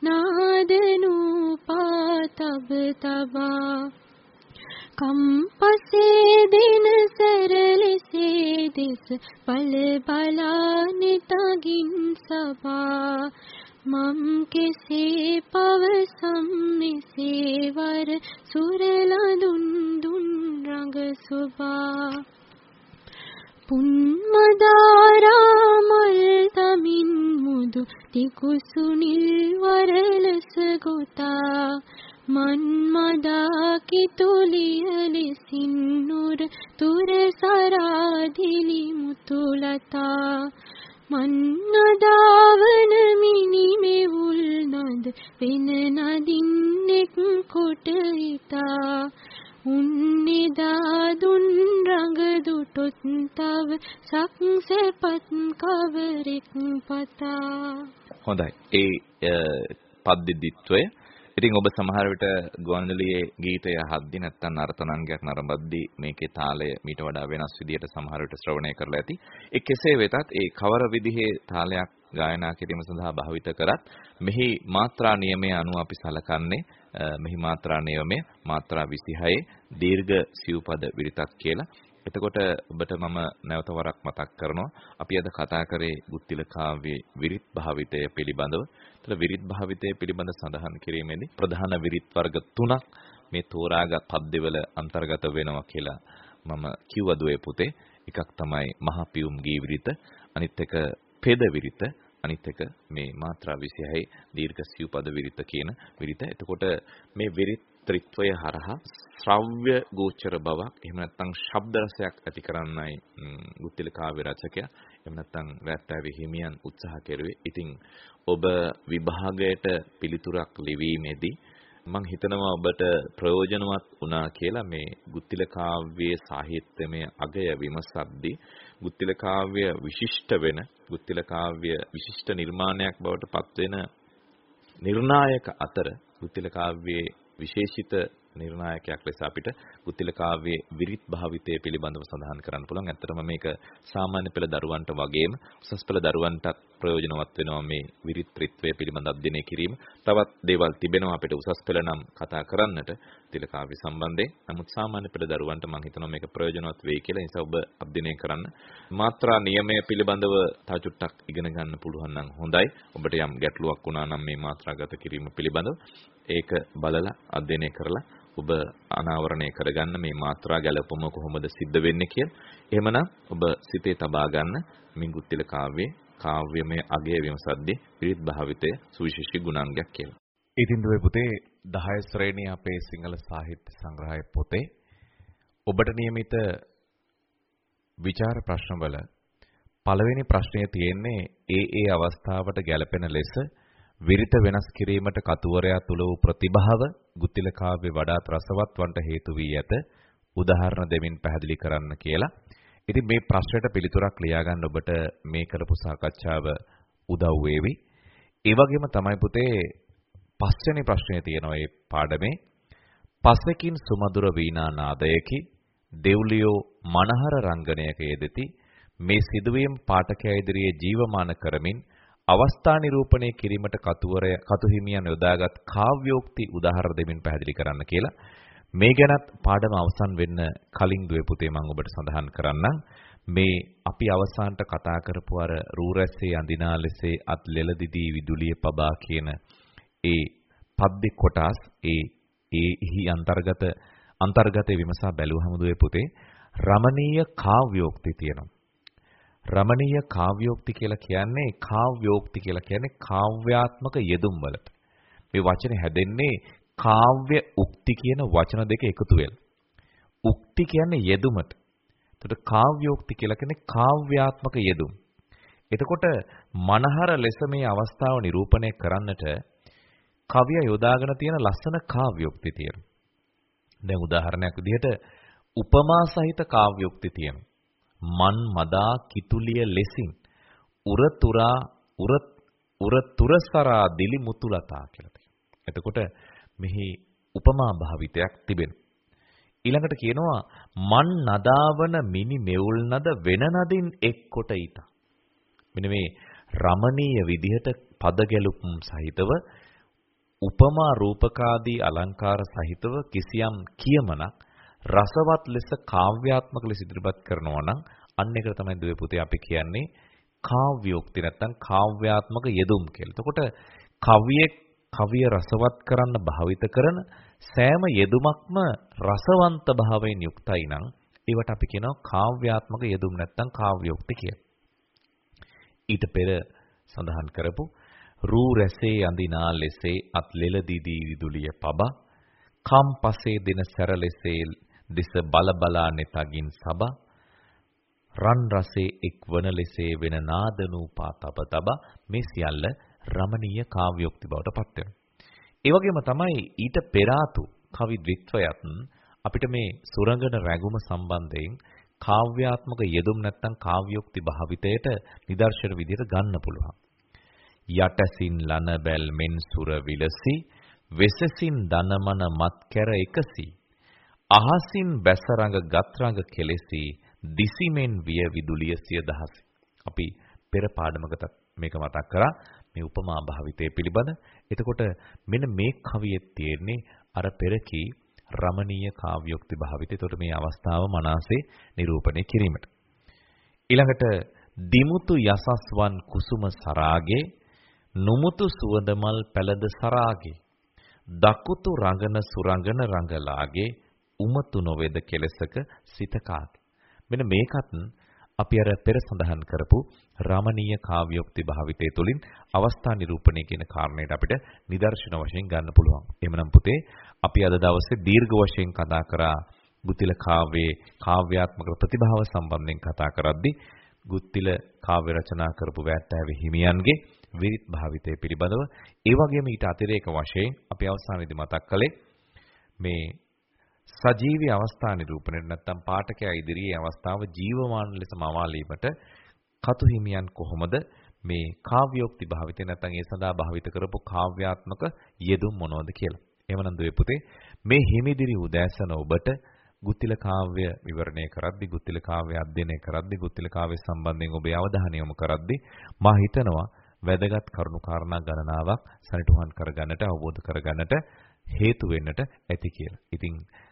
S2: නාදනූපා තබ තබා කම්පසේ දෙන සැරලෙසේ දෙස බල බලා නිතගින් සබා මම් කෙසේ පවසම් මෙසේ වර සුරලඳුන් දුන් රඟ සොබා පුන්මදාරා මල් තමින් මුදු තිකුසුනිල් වරලස ගොතා මන්මදා කිතුලිය ලෙසින් නුර තුර සරාදිලි මුතුලතා මන්නදාවන මිනිමෙවුල් නද වෙන නදින්නෙක් කොට හිතා උන්නේදා දුන් රඟ දුටොත් තව සක්සපත් කවරෙක් පතා.
S1: හොඳයි. ඒ පද්දිද්දිත්වය ඉතින් ඔබ සමහර විට ගුවන්විදුලියේ ගීතය අහද්දී නැත්නම් නර්තනාංගයක් නරඹද්දී මේකේ තාලය මීට වඩා වෙනස් විදියට සමහර විට ශ්‍රවණය කරලා ඇති. ඒ කෙසේ වෙතත් ඒ කවර විදිහේ තාලයක් ගායනා කිරීම සඳහා භාවිත කරත් මෙහි මාත්‍රා නියමය අනුව අපි සලකන්නේ මෙහි මාත්‍රා නියමය මාත්‍රා විසිහයේ දීර්ඝ සිව්පද විරිතක් කියලා. එතකොට ඔබට මම නැවත වරක් මතක් කරනවා අපි අද කතා කරේ ගුත්තිල කාව්‍යයේ විරිත් භාවිතය පිළිබඳව. ඒතර විරිත් භාවිතය පිළිබඳ සඳහන් කිරීමේදී ප්‍රධාන විරිත් වර්ග තුනක් මේ තෝරාගත් පද්‍යවල අන්තර්ගත වෙනවා කියලා මම කිව්වා දුවේ පුතේ. එකක් තමයි මහා පියුම් ගී විරිත, අනිත් එක පෙද විරිත, අනිත් එක මේ මාත්‍රා විසිහයේ දීර්ඝ සිව්පද විරිත කියන විරිත. එතකොට මේ විරිත් ත්‍රිත්වය හරහා ශ්‍රව්‍ය ගෝචර බවක් එහෙම නැත්නම් ශබ්ද රසයක් ඇති කරන්නයි ගුත්තිල කාව්‍ය රචකයා එහෙම නැත්නම් වැත්තෑවේ හිමියන් උත්සාහ කෙරුවේ. ඉතින් ඔබ විභාගයට පිළිතුරක් ලිවීමේදී මම හිතනවා ඔබට ප්‍රයෝජනවත් වුණා කියලා. මේ ගුත්තිල කාව්‍යයේ සාහිත්‍යමය අගය විමසද්දී ගුත්තිල කාව්‍ය විශිෂ්ට වෙන ගුත්තිල කාව්‍ය විශිෂ්ට නිර්මාණයක් බවට පත් වෙන නිර්ණායක අතර ගුත්තිල කාව්‍යයේ විශේෂිත නිර්ණායකයක් ලෙස අපිට ගුත්තිල කාව්‍යයේ විරිත් භාවිතය පිළිබඳව සඳහන් කරන්න පුළුවන්. ඇත්තටම මේක සාමාන්‍ය පෙළ දරුවන්ට වගේම උසස් පෙළ දරුවන්ට ප්‍රයෝජනවත් වෙනවා මේ විරිත් ත්‍රිත්වය පිළිබඳ අධ්‍යයනය කිරීම. තවත් දේවල් තිබෙනවා අපිට උසස් පෙළ නම් කතා කරන්නට ගුත්තිල කාව්‍ය සම්බන්ධයෙන්. නමුත් සාමාන්‍ය පෙළ දරුවන්ට මම හිතනවා මේක ප්‍රයෝජනවත් වෙයි කියලා. ඒ නිසා ඔබ අධ්‍යයනය කරන්න. මාත්‍රා නියමය පිළිබඳව තව චුට්ටක් ඉගෙන ගන්න පුළුවන් නම් හොඳයි. ඔබට යම් ගැටලුවක් වුණා නම් මේ මාත්‍රාගත කිරීම පිළිබඳව ඒක බලලා අධ්‍යයනය කරලා ඔබ අනාවරණය කරගන්න මේ මාත්‍රා ගැලපුම කොහොමද සිද්ධ වෙන්නේ කියලා. එහෙමනම් ඔබ සිතේ තබා ගන්න මේ ගුත්තිල කාව්‍යයේ කාව්‍යමය අගය විමසද්දී විරිත් භාවිතය සුවිශේෂී ගුණාංගයක් කියලා. ඉතින් දුවේ පුතේ දහය ශ්‍රේණිය අපේ සිංහල සාහිත්‍ය සංග්‍රහයේ පොතේ ඔබට නියමිත විචාර ප්‍රශ්නවල පළවෙනි ප්‍රශ්නය තියෙන්නේ ඒ ඒ අවස්ථාවට ගැලපෙන ලෙස විරිත වෙනස් කිරීමට කතුවරයා තුල වූ ප්‍රතිභාව ගුත්තිල කාව්‍ය වඩාත් රසවත් වන්ට හේතු වී ඇත. උදාහරණ දෙමින් පැහැදිලි කරන්න කියලා. ඉතින් මේ ප්‍රශ්නයට පිළිතුරක් ලියා ගන්න ඔබට මේ කරපු සාකච්ඡාව උදව් වේවි. ඒ වගේම තමයි පුතේ පස්වෙනි ප්‍රශ්නය තියෙනවා මේ පාඩමේ. පසකින් සුමధుර වීණා නාදයකි දෙව්ලියෝ මනහර රංගනයක යෙදෙති. මේ සිදුවීම් පාඨකයා ඉදිරියේ ජීවමාන කරමින් අවස්ථා නිරූපණය කිරීමට කතුවරය කතුහිමියන් යොදාගත් කාව්‍යෝක්ති උදාහරණ දෙමින් පැහැදිලි කරන්න කියලා. මේ ගැනත් පාඩම අවසන් වෙන්න කලින් දුවේ පුතේ මම ඔබට සඳහන් කරන්නම්. මේ අපි අවසානට කතා කරපු අර රූරැස්සේ අඳිනා ලෙසේ අත් ලෙලදිදී විදුලිය පබා කියන ඒ පද්‍ය කොටස් ඒ ඒහි අන්තර්ගත අන්තර්ගතේ විමසා බැලුවහම දුවේ පුතේ රමණීය කාව්‍යෝක්ති තියෙනවා. රමණීය කාව්‍යෝක්ති කියලා කියන්නේ කාව්‍යෝක්ති කියලා කියන්නේ කාව්‍යාත්මක යෙදුම් වලට. මේ වචනේ හැදෙන්නේ කාව්‍ය උක්ති කියන වචන දෙක එකතු වෙලා. උක්ති කියන්නේ යෙදුමට. එතකොට කාව්‍යෝක්ති කියලා කියන්නේ කාව්‍යාත්මක යෙදුම්. එතකොට මනහර ලෙස මේ අවස්ථාව නිරූපණය කරන්නට කවිය යොදාගෙන තියෙන ලස්සන කාව්‍යෝක්ති තියෙනවා. දැන් උදාහරණයක් විදිහට උපමා සහිත කාව්‍යෝක්ති තියෙනවා. මන් මදා කිතුලිය ලෙසින් උරතුරා උර උරතුරසරා දිලි මුතුලතා කියලා තියෙනවා. එතකොට මෙහි උපමා භාවිතයක් තිබෙනවා. ඊළඟට කියනවා මන් නදාවන මිනි මෙවුල් නද වෙන නදින් එක් කොට ඊතා. මෙන්න මේ රමණීය විදිහට පදගැලුම් සහිතව උපමා රූපකාදී අලංකාර සහිතව කිසියම් කියමනක් රසවත් ලෙස කාව්‍යාත්මක ලෙස ඉදිරිපත් කරනවා නම් අන්න ඒකට තමයි දුවේ පුතේ අපි කියන්නේ කාව්‍යෝක්ති නැත්නම් කාව්‍යාත්මක යෙදුම් කියලා. එතකොට කවියේ කවිය රසවත් කරන්න භාවිත කරන සෑම යෙදුමක්ම රසවන්ත භාවයෙන් යුක්තයි නම් ඒවට අපි කියනවා කාව්‍යාත්මක යෙදුම් නැත්නම් කාව්‍යෝක්ති කියලා. ඊට පෙර සඳහන් කරපු රූ රැසේ අඳිනා ලෙසේ අත් ලෙලදිදී විදුලිය පබා කම්පසේ දින සැර ලෙසේ දිස බල බලා නෙතගින් සබා රන් රසේ එක්වන ලෙසේ වෙන නාදනූපා තබ තබ මේ සියල්ල රමණීය කාව්‍යෝක්ති බවට පත් වෙනවා. ඒ වගේම තමයි ඊට පෙර ආතු කවි ද්විත්වයත් අපිට මේ සුරංගන රැගුම සම්බන්ධයෙන් කාව්‍යාත්මක යෙදුම් නැත්නම් කාව්‍යෝක්ති භාවිතයට නිදර්ශන විදිහට ගන්න පුළුවන්. යටසින් ලන බැල් මෙන් සුර විලසි වෙසසින් දනමන මත් කැර එකසි අහසින් බැසරඟ ගත්රඟ කෙලෙසි දිසිමෙන් විය විදුලිය සිය දහසි. අපි පෙර පාඩමකට මේක මතක් කරා මේ උපමා භාවිතය පිළිබඳ. එතකොට මෙන්න මේ කවියේ තියෙන්නේ අර පෙරකී රමණීය කාව්‍යෝක්ති භාවිතය. එතකොට මේ අවස්ථාව මනසේ නිරූපණය කිරීමට. ඊළඟට දිමුතු යසස්වන් කුසුම සරාගේ නුමුතු සුවඳමල් පැලද සරාගේ දකුතු රංගන සුරංගන රංගලාගේ උමතු නොවේද කෙලසක සිතකාගේ. මෙන්න මේකත් අපි අර පෙර සඳහන් කරපු රමණීය කාව්‍යෝක්ති භාවිතය තුළින් අවස්ථා නිරූපණය කියන කාරණයට අපිට නිදර්ශන වශයෙන් ගන්න පුළුවන්. එහෙමනම් පුතේ අපි අද දවසේ දීර්ඝ වශයෙන් කතා කරා ගුත්තිල කාව්‍යයේ කාව්‍යාත්මක ප්‍රතිභාව සම්බන්ධයෙන් කතා කරද්දී ගුත්තිල කාව්‍ය රචනා කරපු වැට්ටෑවේ හිමියන්ගේ විරිත් භාවිතය පිළිබඳව ඒ වගේම ඊට අතිරේක වශයෙන් අපි අවසානයේදී මතක් කළේ මේ සජීවී අවස්ථා නිරූපණය නැත්නම් පාඨකයා ඉදිරියේ අවස්ථාව ජීවමාන ලෙස මවාලීමට කතු හිමියන් කොහොමද මේ කාව්‍යෝක්ති භාවිතය නැත්නම් ඒ සඳහා භාවිත කරපු කාව්‍යාත්මක යෙදුම් මොනවද කියලා. එහෙමනම් දුවේ පුතේ මේ හිමිදිරි උදෑසන ඔබට ගුත්තිල කාව්‍ය විවරණය කරද්දී ගුත්තිල කාව්‍ය අධ්‍යයනය කරද්දී ගුත්තිල කාව්‍ය සම්බන්ධයෙන් ඔබේ අවධානය යොමු කරද්දී මා හිතනවා වැදගත් කරුණු කාරණා ගණනාවක් සනිටුහන් කරගන්නට අවබෝධ කරගන්නට හේතු වෙන්නට ඇති කියලා. ඉතින්